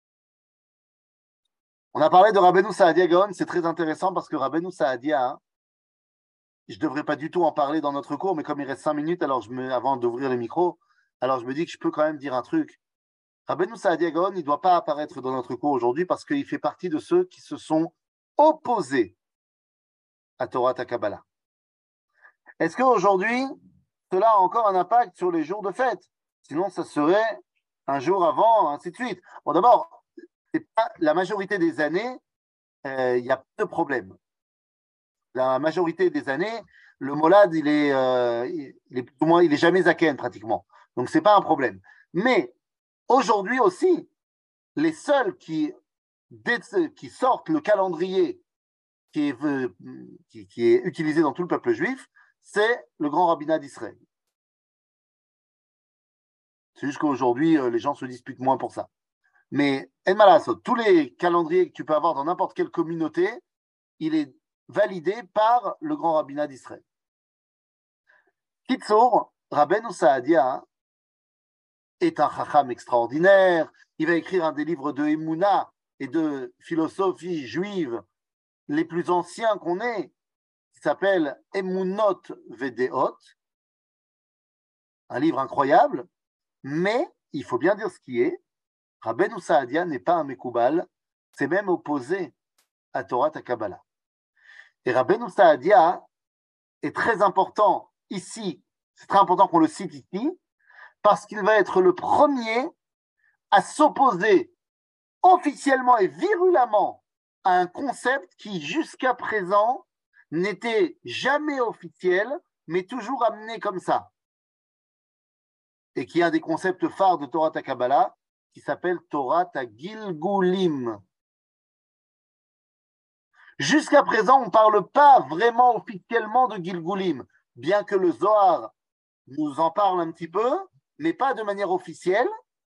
Speaker 1: On a parlé de Rabbeinu Saadia Gaon, c'est très intéressant parce que Rabbeinu Saadia, je ne devrais pas du tout en parler dans notre cours, mais comme il reste cinq minutes alors je me, avant d'ouvrir le micro, alors je me dis que je peux quand même dire un truc. Rabbeinu Saadia Gaon, il ne doit pas apparaître dans notre cours aujourd'hui parce qu'il fait partie de ceux qui se sont opposés à Torah Kabbalah. Est-ce qu'aujourd'hui, cela a encore un impact sur les jours de fête? Sinon, ça serait un jour avant, ainsi de suite. Bon, d'abord, c'est pas, la majorité des années, il euh, n'y a pas de problème. La majorité des années, le molad, il est, euh, il est plus ou moins, il est jamais zaken pratiquement. Donc, c'est pas un problème. Mais aujourd'hui aussi, les seuls qui, qui sortent le calendrier qui est, qui, qui est utilisé dans tout le peuple juif, c'est le grand rabbinat d'Israël. C'est juste qu'aujourd'hui, les gens se disputent moins pour ça. Mais en malasot, tous les calendriers que tu peux avoir dans n'importe quelle communauté, il est validé par le grand rabbinat d'Israël. Kitsour, Rabbeinu Saadia est un chacham extraordinaire. Il va écrire un des livres de Emouna et de philosophie juive les plus anciens qu'on ait, qui s'appelle Emunot Vedeot. un livre incroyable, mais il faut bien dire ce qui est. Rabbeinu Saadia n'est pas un Mekoubal, c'est même opposé à Torah Kabbalah. Et Rabbeinu Saadia est très important ici, c'est très important qu'on le cite ici, parce qu'il va être le premier à s'opposer officiellement et virulemment à un concept qui jusqu'à présent n'était jamais officiel, mais toujours amené comme ça. Et qui est un des concepts phares de Torah Kabbalah, qui s'appelle Torah Gilgulim. Jusqu'à présent, on ne parle pas vraiment officiellement de Gilgulim, bien que le Zohar nous en parle un petit peu, mais pas de manière officielle.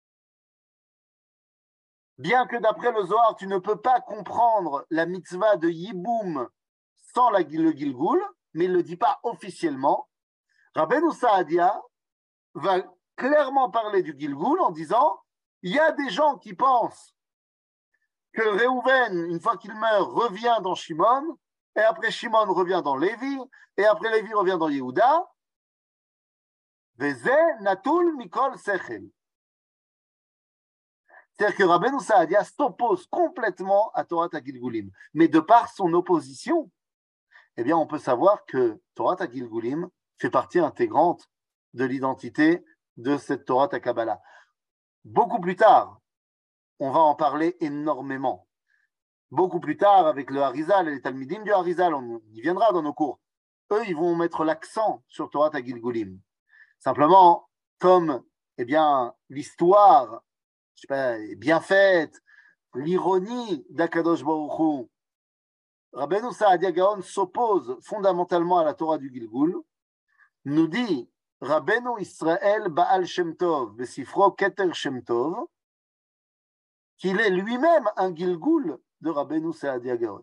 Speaker 1: Bien que d'après le Zohar, tu ne peux pas comprendre la mitzvah de Yiboum sans la, le Gilgul, mais il ne le dit pas officiellement. Rabbeinu Saadia va clairement parler du Gilgul en disant il y a des gens qui pensent que Réhouven, une fois qu'il meurt, revient dans Shimon, et après Shimon revient dans Lévi, et après Lévi revient dans Yehuda. Veze natul mikol sechel. C'est-à-dire que Rabbeinu Saadia s'oppose complètement à Torah Gilgulim. Mais de par son opposition, eh bien, on peut savoir que Torah Gilgulim fait partie intégrante de l'identité de cette Torah Kabbalah. Beaucoup plus tard, on va en parler énormément. Beaucoup plus tard, avec le Harizal et les Talmidim du Harizal, on y viendra dans nos cours. Eux, ils vont mettre l'accent sur Torah Gilgulim. Simplement, comme eh bien, l'histoire je sais pas, est bien faite, l'ironie d'Akadosh Baruch Hu, Rabbeinu Saadia Gaon s'oppose fondamentalement à la Torah du Gilgul, nous dit Rabbeinu Israël Baal Shem Tov, Besifro Keter Shem Tov, qu'il est lui-même un Gilgul de Rabbeinu Saadia Gaon.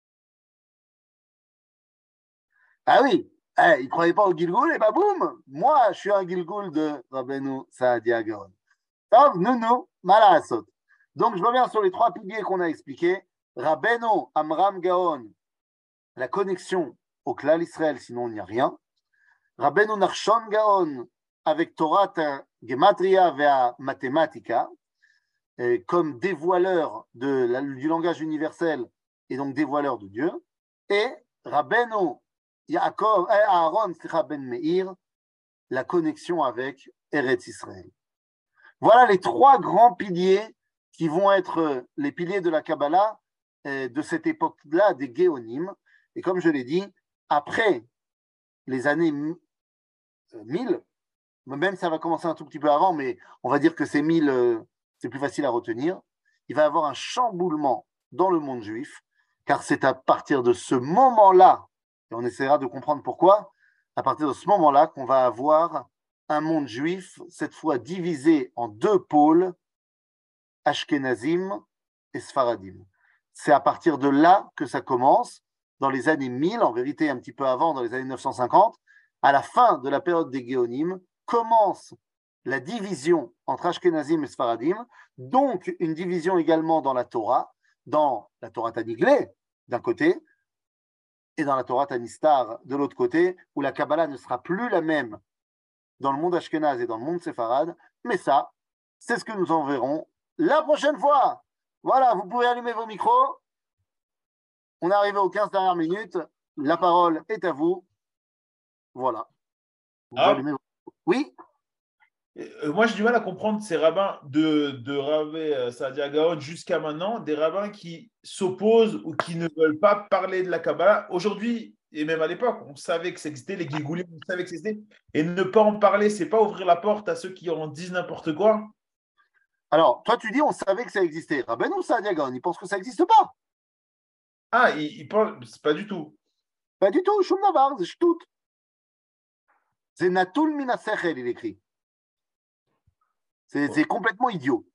Speaker 1: Ah oui, eh, il ne croyait pas au Gilgul, et bah boum, moi je suis un Gilgul de Rabbeinu Saadia Gaon. Non, non, Malasot. Donc je reviens sur les trois piliers qu'on a expliqués. Rabbeinu Amram Gaon, la connexion au Klal Israël, sinon il n'y a rien. Rabbeinu Nachshon Gaon, avec Torah Gematria Vea Mathematica, comme dévoileur de la, du langage universel et donc dévoileur de Dieu. Et Rabbeinu Yaakov, Aaron Ben Meir, la connexion avec Eretz Israël. Voilà les trois grands piliers qui vont être les piliers de la Kabbalah de cette époque-là, des Géonim. Et comme je l'ai dit, après les années mille, même ça va commencer un tout petit peu avant, mais on va dire que c'est mille, c'est plus facile à retenir, il va y avoir un chamboulement dans le monde juif, car c'est à partir de ce moment-là, et on essaiera de comprendre pourquoi, à partir de ce moment-là qu'on va avoir un monde juif, cette fois divisé en deux pôles, Ashkenazim et Sfaradim. C'est à partir de là que ça commence, dans les années mille, en vérité un petit peu avant, dans les années neuf cent cinquante, à la fin de la période des Géonim, commence la division entre Ashkenazim et Sfaradim, donc une division également dans la Torah, dans la Torah Taniglé, d'un côté, et dans la Torah Tanistar, de l'autre côté, où la Kabbalah ne sera plus la même dans le monde ashkénaze et dans le monde séfarade, mais ça, c'est ce que nous en verrons la prochaine fois. Voilà, vous pouvez allumer vos micros. On est arrivé aux quinze dernières minutes. La parole est à vous. Voilà. Vous
Speaker 2: ah,
Speaker 1: allumez vos... Oui.
Speaker 2: euh, Moi, j'ai du mal à comprendre ces rabbins de, de Rabbi Saadia Gaon jusqu'à maintenant, des rabbins qui s'opposent ou qui ne veulent pas parler de la Kabbalah. Aujourd'hui, et même à l'époque, on savait que ça existait, les Gilgulim, on savait que ça existait. Et ne pas en parler, c'est pas ouvrir la porte à ceux qui en disent n'importe quoi.
Speaker 1: Alors, toi, tu dis, on savait que ça existait. Rabbeinu Saadia Gaon, il pense que ça n'existe pas.
Speaker 2: Ah, il, il parle, c'est pas du tout.
Speaker 1: Pas du tout, Shum Davar, c'est Shtout. C'est Natul Mina Sechel, il écrit. C'est, c'est complètement idiot.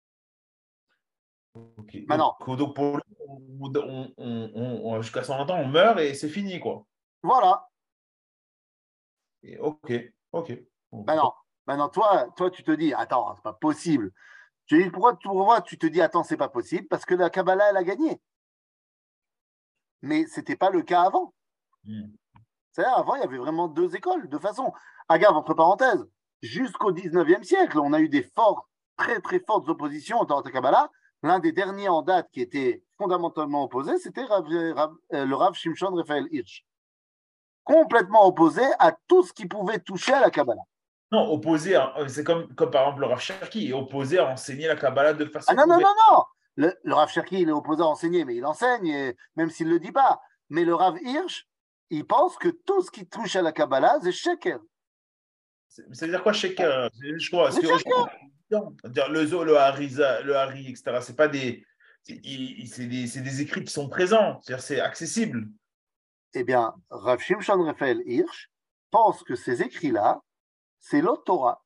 Speaker 2: Okay.
Speaker 1: Maintenant,
Speaker 2: donc, donc, pour lui, on, on, on, on, jusqu'à cent ans, on meurt et c'est fini, quoi.
Speaker 1: voilà.
Speaker 2: Et ok, ok.
Speaker 1: Maintenant, maintenant toi, toi, tu te dis, attends, c'est pas possible. Tu dis, pourquoi, pourquoi tu te dis, attends, c'est pas possible? Parce que la Kabbalah, elle a gagné. Mais ce n'était pas le cas avant.
Speaker 2: Mm.
Speaker 1: C'est-à-dire, avant, il y avait vraiment deux écoles, deux façons. Agave, entre parenthèses, jusqu'au dix-neuvième siècle. On a eu des fortes, très très fortes oppositions au Torah Kabbalah. L'un des derniers en date qui était fondamentalement opposé, c'était Rav, Rav, euh, le Rav Shimshon Raphaël Hirsch. Complètement opposé à tout ce qui pouvait toucher à la Kabbalah.
Speaker 2: Non, opposé, à- c'est comme, comme par exemple le Rav Cherki, opposé à enseigner la Kabbalah de
Speaker 1: Ah
Speaker 2: façon
Speaker 1: non, non,
Speaker 2: ouverte.
Speaker 1: non, non. Le, le Rav Cherki, il est opposé à enseigner, mais il enseigne, et, même s'il ne le dit pas. Mais le Rav Hirsch, il pense que tout ce qui touche à la Kabbalah, c'est sheker.
Speaker 2: C'est- Ça veut dire quoi, Sheker? Je crois, parce
Speaker 1: C'est
Speaker 2: que
Speaker 1: sheker.
Speaker 2: aujourd'hui, dire le Zo, le Hariza, le Hari, et cetera, c'est pas des, c'est il- c'est des, c'est des écrits qui sont présents, c'est-à-dire c'est accessible.
Speaker 1: Eh bien, Rav Shimshon Raphaël Hirsch pense que ces écrits-là, c'est l'Torah.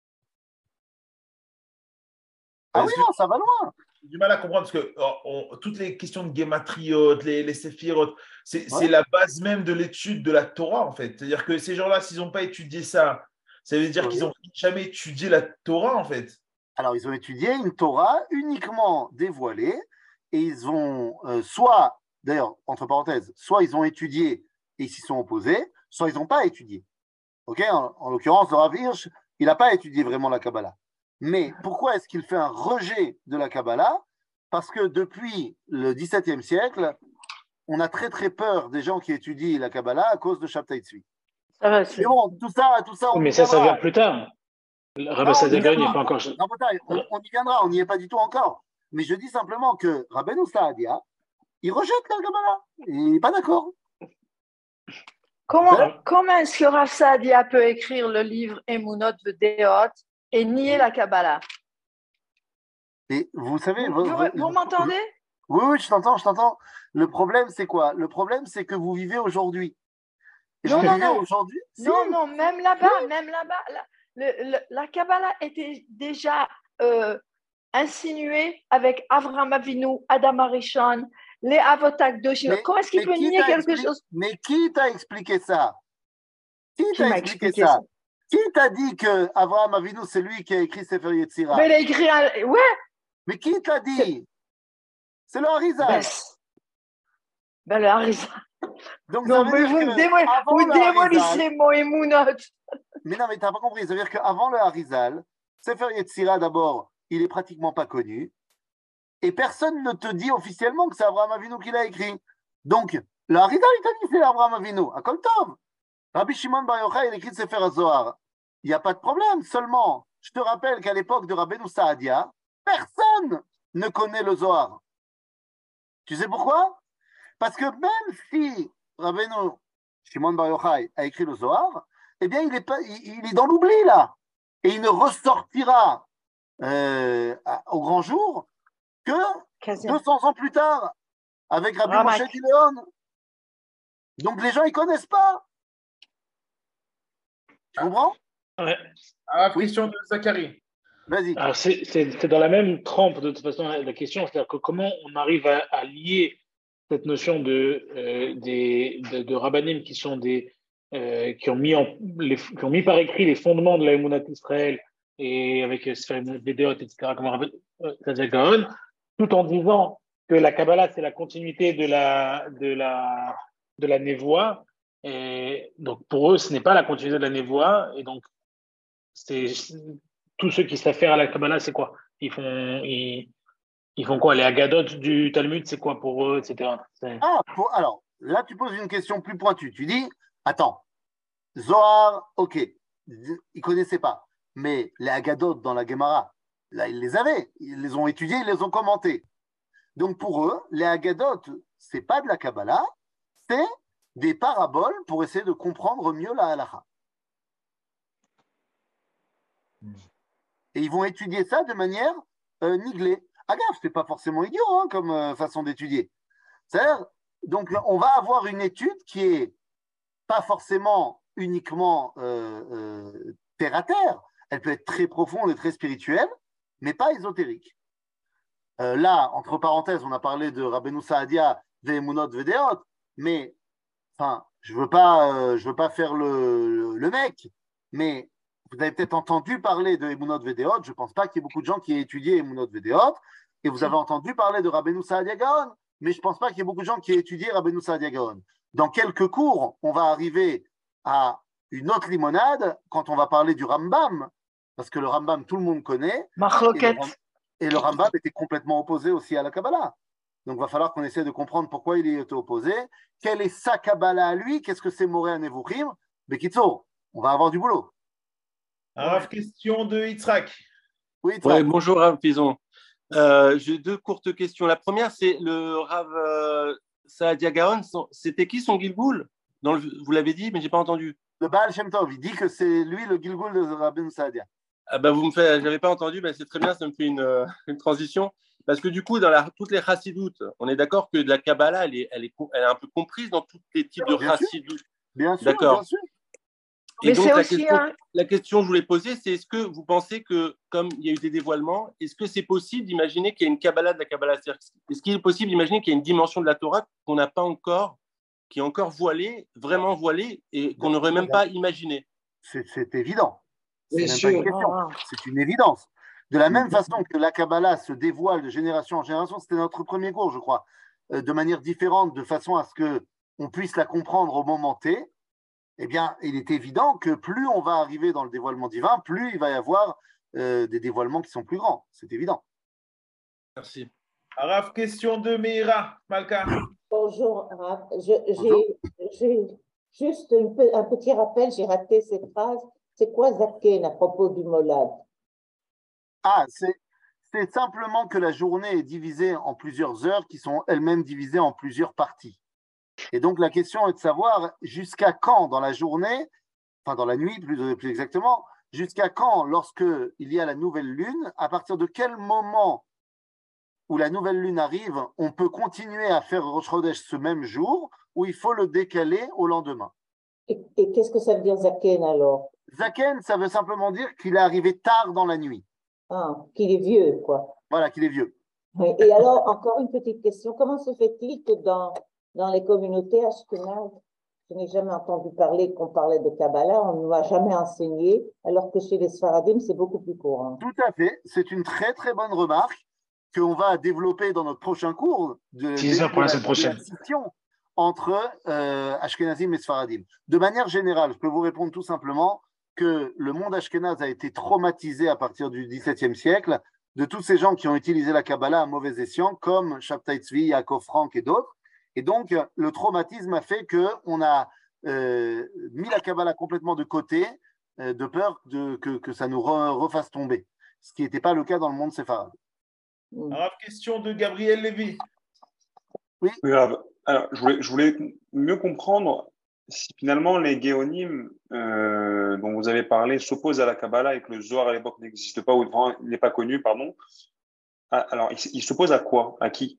Speaker 1: Ah oui,
Speaker 2: Parce que
Speaker 1: non, ça va loin.
Speaker 2: j'ai du mal à comprendre parce que oh, on- toutes les questions de Gématriotes, les, les Séphirot, c'est
Speaker 1: Ouais.
Speaker 2: c'est la base même de l'étude de la Torah, en fait. C'est-à-dire que ces gens-là, s'ils n'ont pas étudié ça, ça veut dire
Speaker 1: Oui.
Speaker 2: qu'ils n'ont jamais étudié la Torah, en fait.
Speaker 1: Alors, ils ont étudié une Torah uniquement dévoilée et ils ont euh, soit, d'ailleurs, entre parenthèses, soit ils ont étudié et ils s'y sont opposés, soit ils n'ont pas étudié. Ok, en, en l'occurrence, le Rav Hirsch, il n'a pas étudié vraiment la Kabbalah. Mais pourquoi est-ce qu'il fait un rejet de la Kabbalah? Parce que depuis le dix-septième siècle, on a très très peur des gens qui étudient la Kabbalah à cause de Shabtai Tzvi.
Speaker 3: Ça va,
Speaker 1: Mais
Speaker 3: c'est-
Speaker 1: bon, tout ça, tout ça, on
Speaker 4: Oui, mais
Speaker 1: y
Speaker 4: ça, ça vient
Speaker 1: viendra.
Speaker 4: plus tard. Rabbi
Speaker 1: Non, on y
Speaker 4: Sadia Gaon, il n'est
Speaker 1: viendra.
Speaker 4: pas encore.
Speaker 1: Rabotai, on, on y viendra, on n'y est pas du tout encore. Mais je dis simplement que Rabbeinu Saadia, il rejette la Kabbalah. Il n'est pas d'accord.
Speaker 3: Comment,
Speaker 1: Ouais.
Speaker 3: comment est-ce que Rav Saadia peut écrire le livre Emunot Vedeot et nier la Kabbalah?
Speaker 1: Et vous savez,
Speaker 3: Vous,
Speaker 1: vous,
Speaker 3: vous-
Speaker 1: vous-
Speaker 3: vous m'entendez?
Speaker 1: oui, oui, je t'entends, je t'entends. Le problème, c'est quoi? Le problème, c'est que vous vivez aujourd'hui. Et
Speaker 3: Non,
Speaker 1: vous
Speaker 3: non,
Speaker 1: vivez
Speaker 3: non.
Speaker 1: aujourd'hui? Si.
Speaker 3: Non, non, même là-bas, même là-bas, la, le- le- la Kabbalah était déjà euh, insinuée avec Avraham Avinu, Adam Arishon, les Avotak de
Speaker 1: Mais,
Speaker 3: Comment est-ce qu'il
Speaker 1: mais
Speaker 3: peut
Speaker 1: qui
Speaker 3: nier
Speaker 1: t'a
Speaker 3: quelque
Speaker 1: expli-
Speaker 3: chose?
Speaker 1: mais qui t'a expliqué ça? Qui
Speaker 3: Qui
Speaker 1: t'a
Speaker 3: m'a
Speaker 1: expliqué,
Speaker 3: expliqué
Speaker 1: ça?
Speaker 3: ça?
Speaker 1: Qui t'a dit que Avraham Avinu, c'est lui qui a écrit Sefer Yetzira?
Speaker 3: Mais il a écrit un... Ouais,
Speaker 1: Mais qui t'a dit? C'est le
Speaker 3: ben,
Speaker 1: Harizal.
Speaker 3: c'est- ben, le Harizal.
Speaker 1: Donc, ça
Speaker 3: Non,
Speaker 1: veut
Speaker 3: mais
Speaker 1: dire
Speaker 3: vous,
Speaker 1: que
Speaker 3: me démo-
Speaker 1: avant
Speaker 3: vous
Speaker 1: le Harizal,
Speaker 3: démolissez mon Emunot.
Speaker 1: mais non, mais t'as pas compris. Ça veut dire qu'avant le Harizal, Sefer Yetzira, d'abord, il est pratiquement pas connu. Et personne ne te dit officiellement que c'est Abraham Avinu qui l'a écrit. Donc, le Harizal, il t'a dit c'est Abraham Avinu. À Kol Tov. Rabbi Shimon Bar Yochai, il écrit Sefer HaZohar. Il n'y a pas de problème. Seulement, je te rappelle qu'à l'époque de Rabbeinu Saadia, personne ne connaît le Zohar. Tu sais pourquoi? Parce que même si Rabbeinu Shimon Bar Yochai a écrit le Zohar, eh bien, il est, pas, il, il est dans l'oubli, là. Et il ne ressortira euh, à- au grand jour que
Speaker 3: Quasi.
Speaker 1: deux cents ans plus tard, avec Rabbi
Speaker 3: Ramak.
Speaker 1: Moshe Gileon. Donc, les gens, ils ne connaissent pas. Tu comprends?
Speaker 4: Ouais.
Speaker 2: Ah,
Speaker 1: Oui.
Speaker 2: question de Zachary.
Speaker 1: Vas-y.
Speaker 4: Alors, c'est c'est- c'est dans la même trempe, de toute façon, la, la question. C'est-à-dire que comment on arrive à, à lier cette notion de, euh, des, de, de rabbanim qui sont des, euh, qui ont mis en, les, qui ont mis par écrit les fondements de la Emunat Israël et avec euh, Sefer Vedeot, et cetera, comme Rabbi euh, Sadia Gaon, tout en disant que la Kabbalah, c'est la continuité de la, de la, de la névoie. Et donc, pour eux, ce n'est pas la continuité de la névoie. Et donc, c'est tous ceux qui s'affairent à la Kabbalah, c'est quoi? Ils font, ils, ils font quoi? Les Agadot du Talmud, c'est quoi pour eux, et cetera. C'est-
Speaker 1: Ah, pour- alors, là, tu poses une question plus pointue. Tu dis, attends, Zohar, ok, ils ne connaissaient pas. Mais les Agadot dans la Gemara, là, ils les avaient. Ils les ont étudiés, ils les ont commentés. Donc, pour eux, les Agadot, ce n'est pas de la Kabbalah, c'est des paraboles pour essayer de comprendre mieux la halakha. Et ils vont étudier ça de manière euh, niglée. Ah, gaffe, c'est pas forcément idiot hein, comme euh, façon d'étudier. C'est-à-dire, donc, on va avoir une étude qui est pas forcément uniquement euh, euh, terre à terre. Elle peut être très profonde et très spirituelle, mais pas ésotérique. Euh, là, entre parenthèses, on a parlé de Rabbeinu Saadia, Ve'emunot Vedeot, mais enfin, je veux pas, euh, je veux pas faire le, le, le mec, mais vous avez peut-être entendu parler de Emunot Vedeot. Je ne pense pas qu'il y ait beaucoup de gens qui aient étudié Emunot Vedeot, et vous avez entendu parler de Rabbeinu Saadia Gaon, mais je ne pense pas qu'il y ait beaucoup de gens qui aient étudié Rabbeinu Saadia Gaon. Dans quelques cours, on va arriver à une autre limonade quand on va parler du Rambam, parce que le Rambam, tout le monde connaît. Et
Speaker 3: Machloket.
Speaker 1: le, Ram- et le Rambam était complètement opposé aussi à la Kabbalah. Donc, il va falloir qu'on essaie de comprendre pourquoi il y était opposé. Quelle est sa Kabbalah à lui? Qu'est-ce que c'est Moré à Nevuchim? Bekitso, on va avoir du boulot.
Speaker 2: Alors, question de Yitzhak.
Speaker 1: Oui,
Speaker 5: Ouais,
Speaker 1: Tzrak.
Speaker 5: bonjour Rav Pison. Euh, J'ai deux courtes questions. La première, c'est le Rav euh, Saadia Gaon. Son- C'était qui son Gilgoul Dans le, Vous l'avez dit, mais j'ai pas entendu.
Speaker 1: Le Baal Shem Tov, il dit que c'est lui le Gilgul de Rabbeinu Saadia.
Speaker 5: Ah bah vous me faites, j'avais pas entendu, bah c'est très bien, ça me fait une, euh, une transition. Parce que du coup, dans la, toutes les chassidoutes, on est d'accord que la Kabbalah, elle est, elle, est, elle est un peu comprise dans tous les types de
Speaker 1: Bien sûr.
Speaker 5: chassidoutes.
Speaker 1: Bien sûr,
Speaker 5: D'accord.
Speaker 1: bien sûr.
Speaker 5: Et
Speaker 3: Mais
Speaker 5: donc,
Speaker 3: c'est
Speaker 5: la
Speaker 3: aussi
Speaker 5: question,
Speaker 3: un.
Speaker 5: la question que je voulais poser, c'est est-ce que vous pensez que, comme il y a eu des dévoilements, est-ce que c'est possible d'imaginer qu'il y a une Kabbalah de la Kabbalah? C'est-à-dire, est-ce qu'il est possible d'imaginer qu'il y a une dimension de la Torah qu'on n'a pas encore, qui est encore voilée, vraiment voilée, et qu'on n'aurait même pas imaginé?
Speaker 1: C'est c'est évident. C'est
Speaker 6: Bien
Speaker 1: même
Speaker 6: sûr.
Speaker 1: pas une question.
Speaker 3: Ah.
Speaker 1: C'est une évidence. De la même façon que la Kabbalah se dévoile de génération en génération, c'était notre premier cours, je crois, euh, de manière différente, de façon à ce qu'on puisse la comprendre au moment T, eh bien, il est évident que plus on va arriver dans le dévoilement divin, plus il va y avoir euh, des dévoilements qui sont plus grands. C'est évident.
Speaker 5: Merci.
Speaker 2: Alors, question de Meira, Malka.
Speaker 7: Bonjour, Raph. Je-
Speaker 1: Bonjour.
Speaker 7: J'ai j'ai juste une pe- un petit rappel, j'ai raté cette phrase. C'est quoi Zaken à propos du Molad?
Speaker 1: Ah, c'est c'est simplement que la journée est divisée en plusieurs heures qui sont elles-mêmes divisées en plusieurs parties. Et donc, la question est de savoir jusqu'à quand dans la journée, enfin dans la nuit plus, plus exactement, jusqu'à quand, lorsque il y a la nouvelle lune, à partir de quel moment où la nouvelle lune arrive, on peut continuer à faire Rosh Chodesh ce même jour, ou il faut le décaler au lendemain.
Speaker 7: Et, et qu'est-ce que ça veut dire Zaken alors?
Speaker 1: Zaken, ça veut simplement dire qu'il est arrivé tard dans la nuit.
Speaker 7: Ah, qu'il est vieux, quoi.
Speaker 1: Voilà, qu'il est vieux.
Speaker 7: Oui. Et alors, encore une petite question. Comment se fait-il que dans, dans les communautés ashkénazes, je n'ai jamais entendu parler qu'on parlait de Kabbalah, on ne m'a jamais enseigné, alors que chez les Sfaradim, c'est beaucoup plus courant.
Speaker 1: Tout à fait. C'est une très très bonne remarque qu'on va développer dans notre prochain cours de,
Speaker 4: Teaser
Speaker 1: de-
Speaker 4: pour la
Speaker 1: de
Speaker 4: semaine prochaine.
Speaker 1: de la scission entre euh, Ashkenazim et Sfaradim. De manière générale, je peux vous répondre tout simplement que le monde ashkénaze a été traumatisé à partir du dix-septième siècle de tous ces gens qui ont utilisé la Kabbalah à mauvais escient, comme Shabtai Tzvi, Yaakov Frank et d'autres. Et donc, le traumatisme a fait qu'on a euh, mis la Kabbalah complètement de côté, euh, de peur de, que, que ça nous re- refasse tomber, ce qui n'était pas le cas dans le monde séfarade.
Speaker 7: Mm.
Speaker 2: Alors, question de Gabriel Lévy.
Speaker 8: Oui, grave. Alors, je voulais, je voulais mieux comprendre si finalement les géonymes euh, dont vous avez parlé s'opposent à la Kabbalah et que le Zohar à l'époque n'existe pas ou il n'est pas connu, pardon. Ah, alors, il, il s'oppose à quoi? À qui?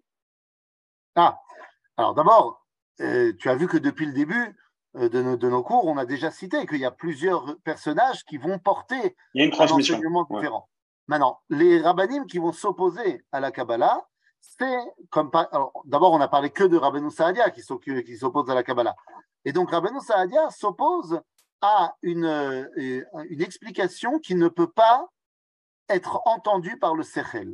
Speaker 1: Ah, alors d'abord, euh, tu as vu que depuis le début euh, de, nos, de nos cours, on a déjà cité qu'il y a plusieurs personnages qui vont porter
Speaker 8: Il y a une
Speaker 1: un
Speaker 8: transmission.
Speaker 1: enseignement
Speaker 8: Ouais.
Speaker 1: différent. Maintenant, les rabbinim qui vont s'opposer à la Kabbalah, c'est comme par- alors, d'abord, on n'a parlé que de Rabbeinu Saadia qui s'oc- qui s'oppose à la Kabbalah. Et donc, Rabbeinu Saadia s'oppose à une, euh, une explication qui ne peut pas être entendue par le Sechel.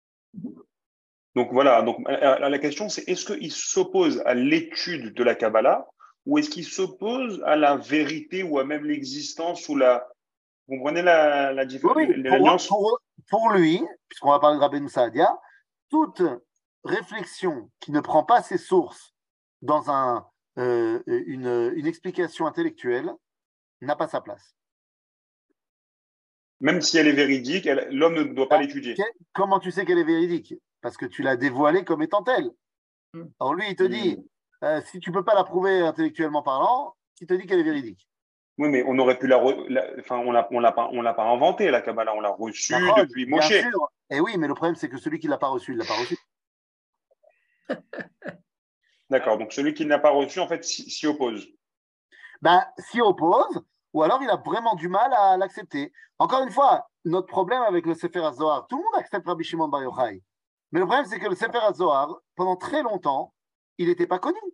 Speaker 8: Donc voilà, donc euh, la question c'est est-ce qu'il s'oppose à l'étude de la Kabbalah ou est-ce qu'il s'oppose à la vérité ou à même l'existence ou la... Vous comprenez la, la différence,
Speaker 1: Oui,
Speaker 8: la
Speaker 1: pour,
Speaker 8: nuance?
Speaker 1: pour, pour lui, puisqu'on va parler de Rabbeinu Saadia, toute réflexion qui ne prend pas ses sources dans un, euh, une, une explication intellectuelle n'a pas sa place.
Speaker 8: Même si elle est véridique, elle- l'homme ne doit pas l'étudier.
Speaker 1: Que- Comment tu sais qu'elle est véridique? Parce que tu l'as dévoilée comme étant telle. Alors lui, il te dit, euh, si tu ne peux pas la prouver intellectuellement parlant, il te dit qu'elle est véridique.
Speaker 8: Oui, mais on aurait pu la, re- la- enfin, on l'a, on l'a pas, on l'a pas inventée la Kabbalah, on l'a reçue
Speaker 1: D'accord,
Speaker 8: depuis
Speaker 1: bien
Speaker 8: Moshe.
Speaker 1: sûr. Et oui, mais le problème, c'est que celui qui ne l'a pas reçu, il ne l'a pas reçu.
Speaker 8: D'accord, donc celui qui ne l'a pas reçu, en fait, s'y s'y oppose.
Speaker 1: Ben, s'y oppose, ou alors il a vraiment du mal à l'accepter. Encore une fois, notre problème avec le Sefer HaZohar, tout le monde accepte Rabbi Shimon Bar Yochai. Mais le problème, c'est que le Sefer HaZohar, pendant très longtemps, il n'était pas connu.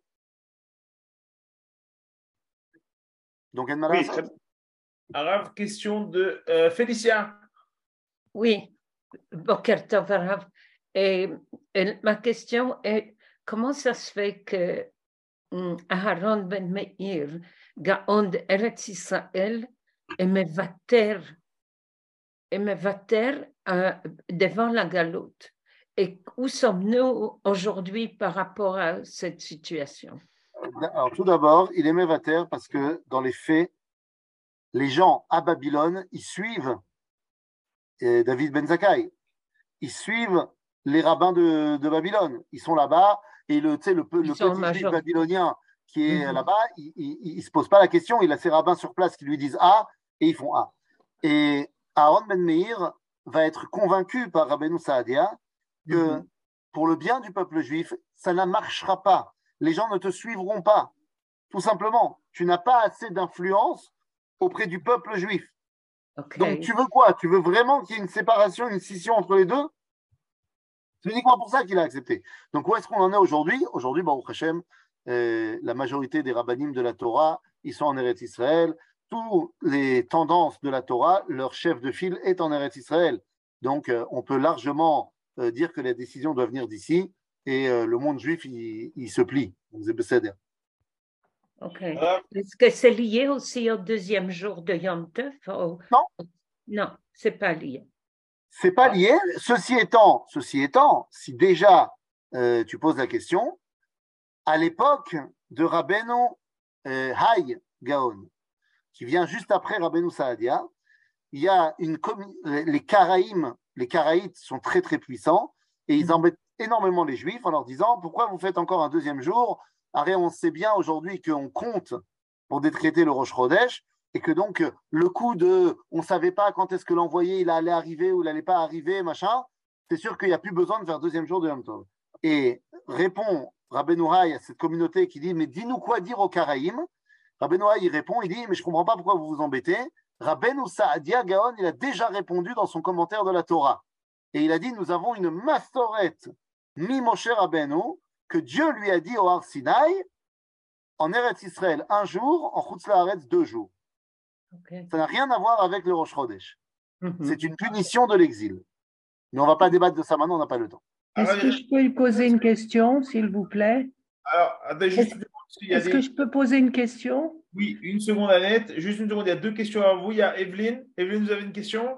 Speaker 1: Donc, il y a de mal à
Speaker 8: Oui,
Speaker 1: ça.
Speaker 8: très-
Speaker 2: Alors, question de euh, Félicia.
Speaker 6: Oui, Boker Tov, Rav. Et, et ma question est, comment ça se fait que Aharon ben Meir, Gaon d'Eretz Israël, et Mevater, et Mevater euh, devant la galoute. Et où sommes-nous aujourd'hui par rapport à cette situation?
Speaker 1: Alors, tout d'abord, il est Mevater parce que dans les faits, les gens à Babylone, ils suivent et David Ben Zakkai. Ils suivent les rabbins de, de Babylone. Ils sont là-bas et le, le, le petit juif babylonien qui est mm-hmm. là-bas, il ne se pose pas la question. Il a ses rabbins sur place qui lui disent A et ils font A. Et Aaron Ben Meir va être convaincu par Rabbeinu Saadia que mm-hmm. pour le bien du peuple juif, ça ne marchera pas. Les gens ne te suivront pas. Tout simplement, tu n'as pas assez d'influence auprès du peuple juif. Okay. Donc, tu veux quoi? Tu veux vraiment qu'il y ait une séparation, une scission entre les deux? C'est uniquement pour ça qu'il a accepté. Donc, où est-ce qu'on en est aujourd'hui? Aujourd'hui, Baruch Hashem, euh, la majorité des rabbanim de la Torah, ils sont en Eretz Israël. Toutes les tendances de la Torah, leur chef de file est en Eretz Israël. Donc, euh, on peut largement euh, dire que les décisions doivent venir d'ici et euh, le monde juif, il, il se plie.
Speaker 6: Ok. Est-ce que c'est lié aussi au deuxième jour de Yom Tov? Ou...
Speaker 1: Non.
Speaker 6: Non, c'est pas lié.
Speaker 1: C'est pas lié. Ceci étant, ceci étant, si déjà euh, tu poses la question, à l'époque de Rabbeinu euh, Hay Gaon, qui vient juste après Rabbeinu Saadia, il y a une commun... les Karaïm, les Karaïtes sont très très puissants et ils embêtent énormément les Juifs en leur disant pourquoi vous faites encore un deuxième jour? Arrête, on sait bien aujourd'hui qu'on compte pour décréter le Rosh Chodesh et que donc le coup de on ne savait pas quand est-ce que l'envoyé il allait arriver ou il n'allait pas arriver, machin, c'est sûr qu'il n'y a plus besoin de faire deuxième jour de Yom Tov. Et répond Rabbeinu Hay à cette communauté qui dit mais dis-nous quoi dire au Karaïm. Rabbeinu Hay il répond, il dit mais je ne comprends pas pourquoi vous vous embêtez. Rabbeinu Saadia Gaon il a déjà répondu dans son commentaire de la Torah. Et il a dit nous avons une masoret mi Moshe Rabbeinu que Dieu lui a dit au Har Sinaï, en Eretz Israël un jour, en Chutz La'aretz deux jours. Okay. Ça n'a rien à voir avec le Rosh Chodesh. Mm-hmm. C'est une punition de l'exil. Mais on ne va pas débattre de ça maintenant, on n'a pas le temps.
Speaker 9: Est-ce que je peux lui poser une question, s'il vous plaît?
Speaker 2: Alors, attends, juste
Speaker 9: Est-ce est des... que je peux poser une question?
Speaker 2: Oui, une seconde, Annette. Juste une seconde, il y a deux questions à vous. Il y a Evelyne. Evelyne, vous avez une question?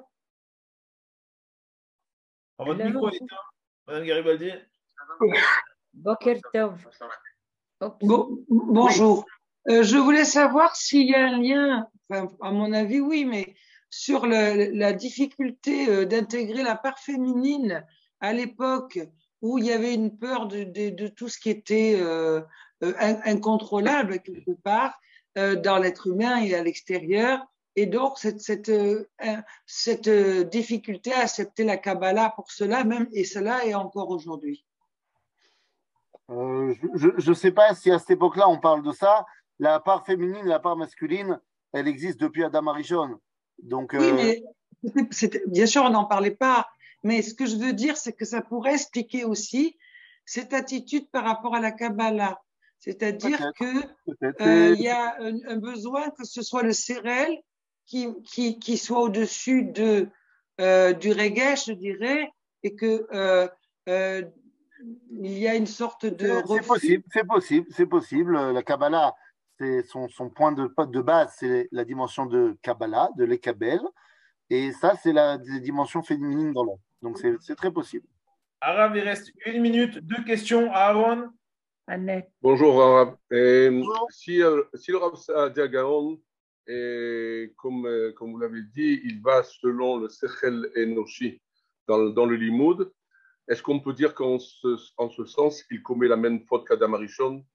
Speaker 2: En votre micro est éteint, Madame Garibaldi.
Speaker 6: Boker Tov.
Speaker 9: Bon, bonjour. Euh, je voulais savoir s'il y a un lien, enfin, à mon avis, oui, mais sur le, la difficulté euh, d'intégrer la part féminine à l'époque où il y avait une peur de, de, de tout ce qui était euh, euh, incontrôlable quelque part euh, dans l'être humain et à l'extérieur. Et donc, cette, cette, euh, cette difficulté à accepter la Kabbalah pour cela même, et cela est encore aujourd'hui.
Speaker 1: Euh, je ne sais pas si à cette époque-là on parle de ça. La part féminine, la part masculine, elle existe depuis Adam Arishon. Donc, euh...
Speaker 9: oui, mais c'était, c'était, bien sûr, on n'en parlait pas. Mais ce que je veux dire, c'est que ça pourrait expliquer aussi cette attitude par rapport à la Kabbalah. C'est-à-dire qu'il euh, y a un, un besoin que ce soit le Sérel qui, qui, qui soit au-dessus de, euh, du Regesh, je dirais, et que euh, euh, il y a une sorte de refus.
Speaker 1: C'est possible, c'est possible, c'est possible. La Kabbalah, c'est son, son point de, de base, c'est la dimension de Kabbalah, de l'Ekabel, et ça, c'est la dimension féminine dans l'homme. Donc, c'est, c'est très possible.
Speaker 2: Arabe, il reste une minute, deux questions. Aaron.
Speaker 6: Annette.
Speaker 10: Bonjour, Arabe. Et, Bonjour. Si, si le Rav Saadia Gaon, et comme, comme vous l'avez dit, il va selon le Sechel Enoshi dans, dans le Limoud, est-ce qu'on peut dire qu'en ce, en ce sens, il commet la même faute qu'Adam Arishon?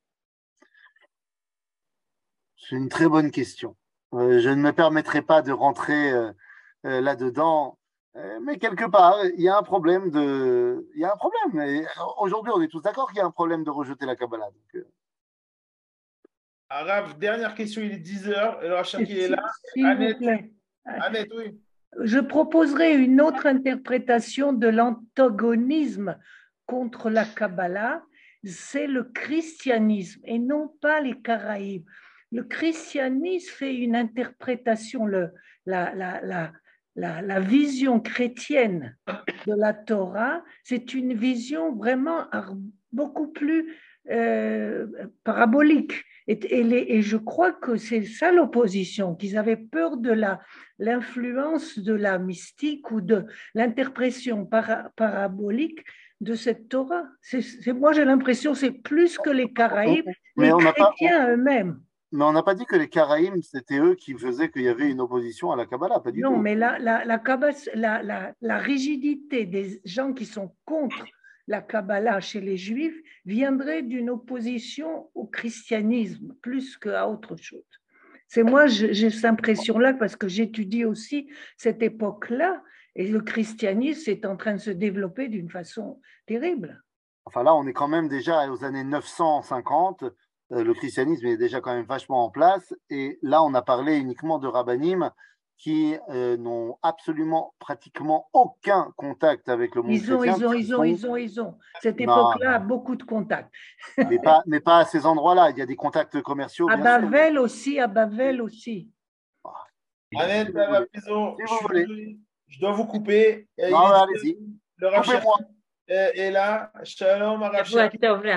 Speaker 1: C'est une très bonne question. Euh, je ne me permettrai pas de rentrer euh, euh, là-dedans, euh, mais quelque part, il y a un problème de... Il y a un problème. Et aujourd'hui, on est tous d'accord qu'il y a un problème de rejeter la Kabbalah. Donc, euh...
Speaker 2: Arabe, dernière question, il est dix heures. Alors, Chaki est là.
Speaker 9: S'il
Speaker 2: Annette,
Speaker 9: vous plaît.
Speaker 2: Annette, oui.
Speaker 9: Je proposerai une autre interprétation de l'antagonisme contre la Kabbalah, c'est le christianisme et non pas les Caraïbes. Le christianisme fait une interprétation, le, la, la, la, la, la vision chrétienne de la Torah, c'est une vision vraiment beaucoup plus
Speaker 6: euh, parabolique. Et, et, les, et je crois que c'est ça l'opposition, qu'ils avaient peur de la, l'influence de la mystique ou de l'interprétation para, parabolique de cette Torah. C'est, c'est, moi, j'ai l'impression que c'est plus que les Caraïbes,
Speaker 1: mais
Speaker 6: les
Speaker 1: on
Speaker 6: chrétiens
Speaker 1: pas, on,
Speaker 6: eux-mêmes.
Speaker 1: Mais on n'a pas dit que les Caraïbes, c'était eux qui faisaient qu'il y avait une opposition à la Kabbalah, pas du
Speaker 6: non,
Speaker 1: tout.
Speaker 6: Non, mais la, la, la, la, la, la rigidité des gens qui sont contre la Kabbalah chez les Juifs viendrait d'une opposition au christianisme plus qu'à autre chose. C'est moi, j'ai cette impression-là parce que j'étudie aussi cette époque-là et le christianisme est en train de se développer d'une façon terrible.
Speaker 1: Enfin là, on est quand même déjà aux années neuf cent cinquante, euh, le christianisme est déjà quand même vachement en place et là, on a parlé uniquement de rabbinim qui euh, n'ont absolument pratiquement aucun contact avec le monde
Speaker 6: ils ont,
Speaker 1: chrétien.
Speaker 6: Ils ont, ils ont, ils ont, ils ont. Cette époque-là a beaucoup de contacts.
Speaker 1: Mais pas, mais pas à ces endroits-là. Il y a des contacts commerciaux.
Speaker 6: À
Speaker 1: bien
Speaker 6: Bavel
Speaker 1: sûr.
Speaker 6: aussi, à Bavel aussi.
Speaker 2: Annette, si à la maison,
Speaker 1: si
Speaker 2: je, suis, je dois vous couper.
Speaker 1: Et non, allez-y.
Speaker 2: Coupez-moi. Et, et là, shalom, Arav Shalom.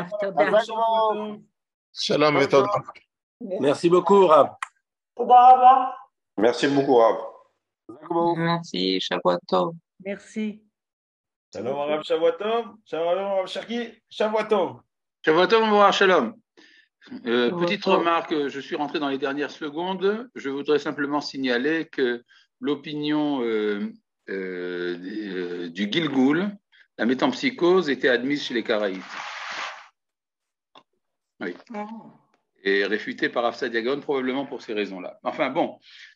Speaker 8: Shalom, méthode.
Speaker 5: Merci beaucoup, Rav.
Speaker 8: Merci beaucoup, Rav.
Speaker 11: Merci, Shavuot.
Speaker 6: Merci.
Speaker 2: Shalom, Arav Shavuot. Shalom, Arav Sharki. Shavuot.
Speaker 11: Shavuot, Shalom. Euh, petite remarque, je suis rentré dans les dernières secondes. Je voudrais simplement signaler que l'opinion euh, euh, du Gilgoul, la métempsychose, était admise chez les Caraïbes. Oui. Et réfutée par Rav Saadia Gaon, probablement pour ces raisons-là. Enfin bon,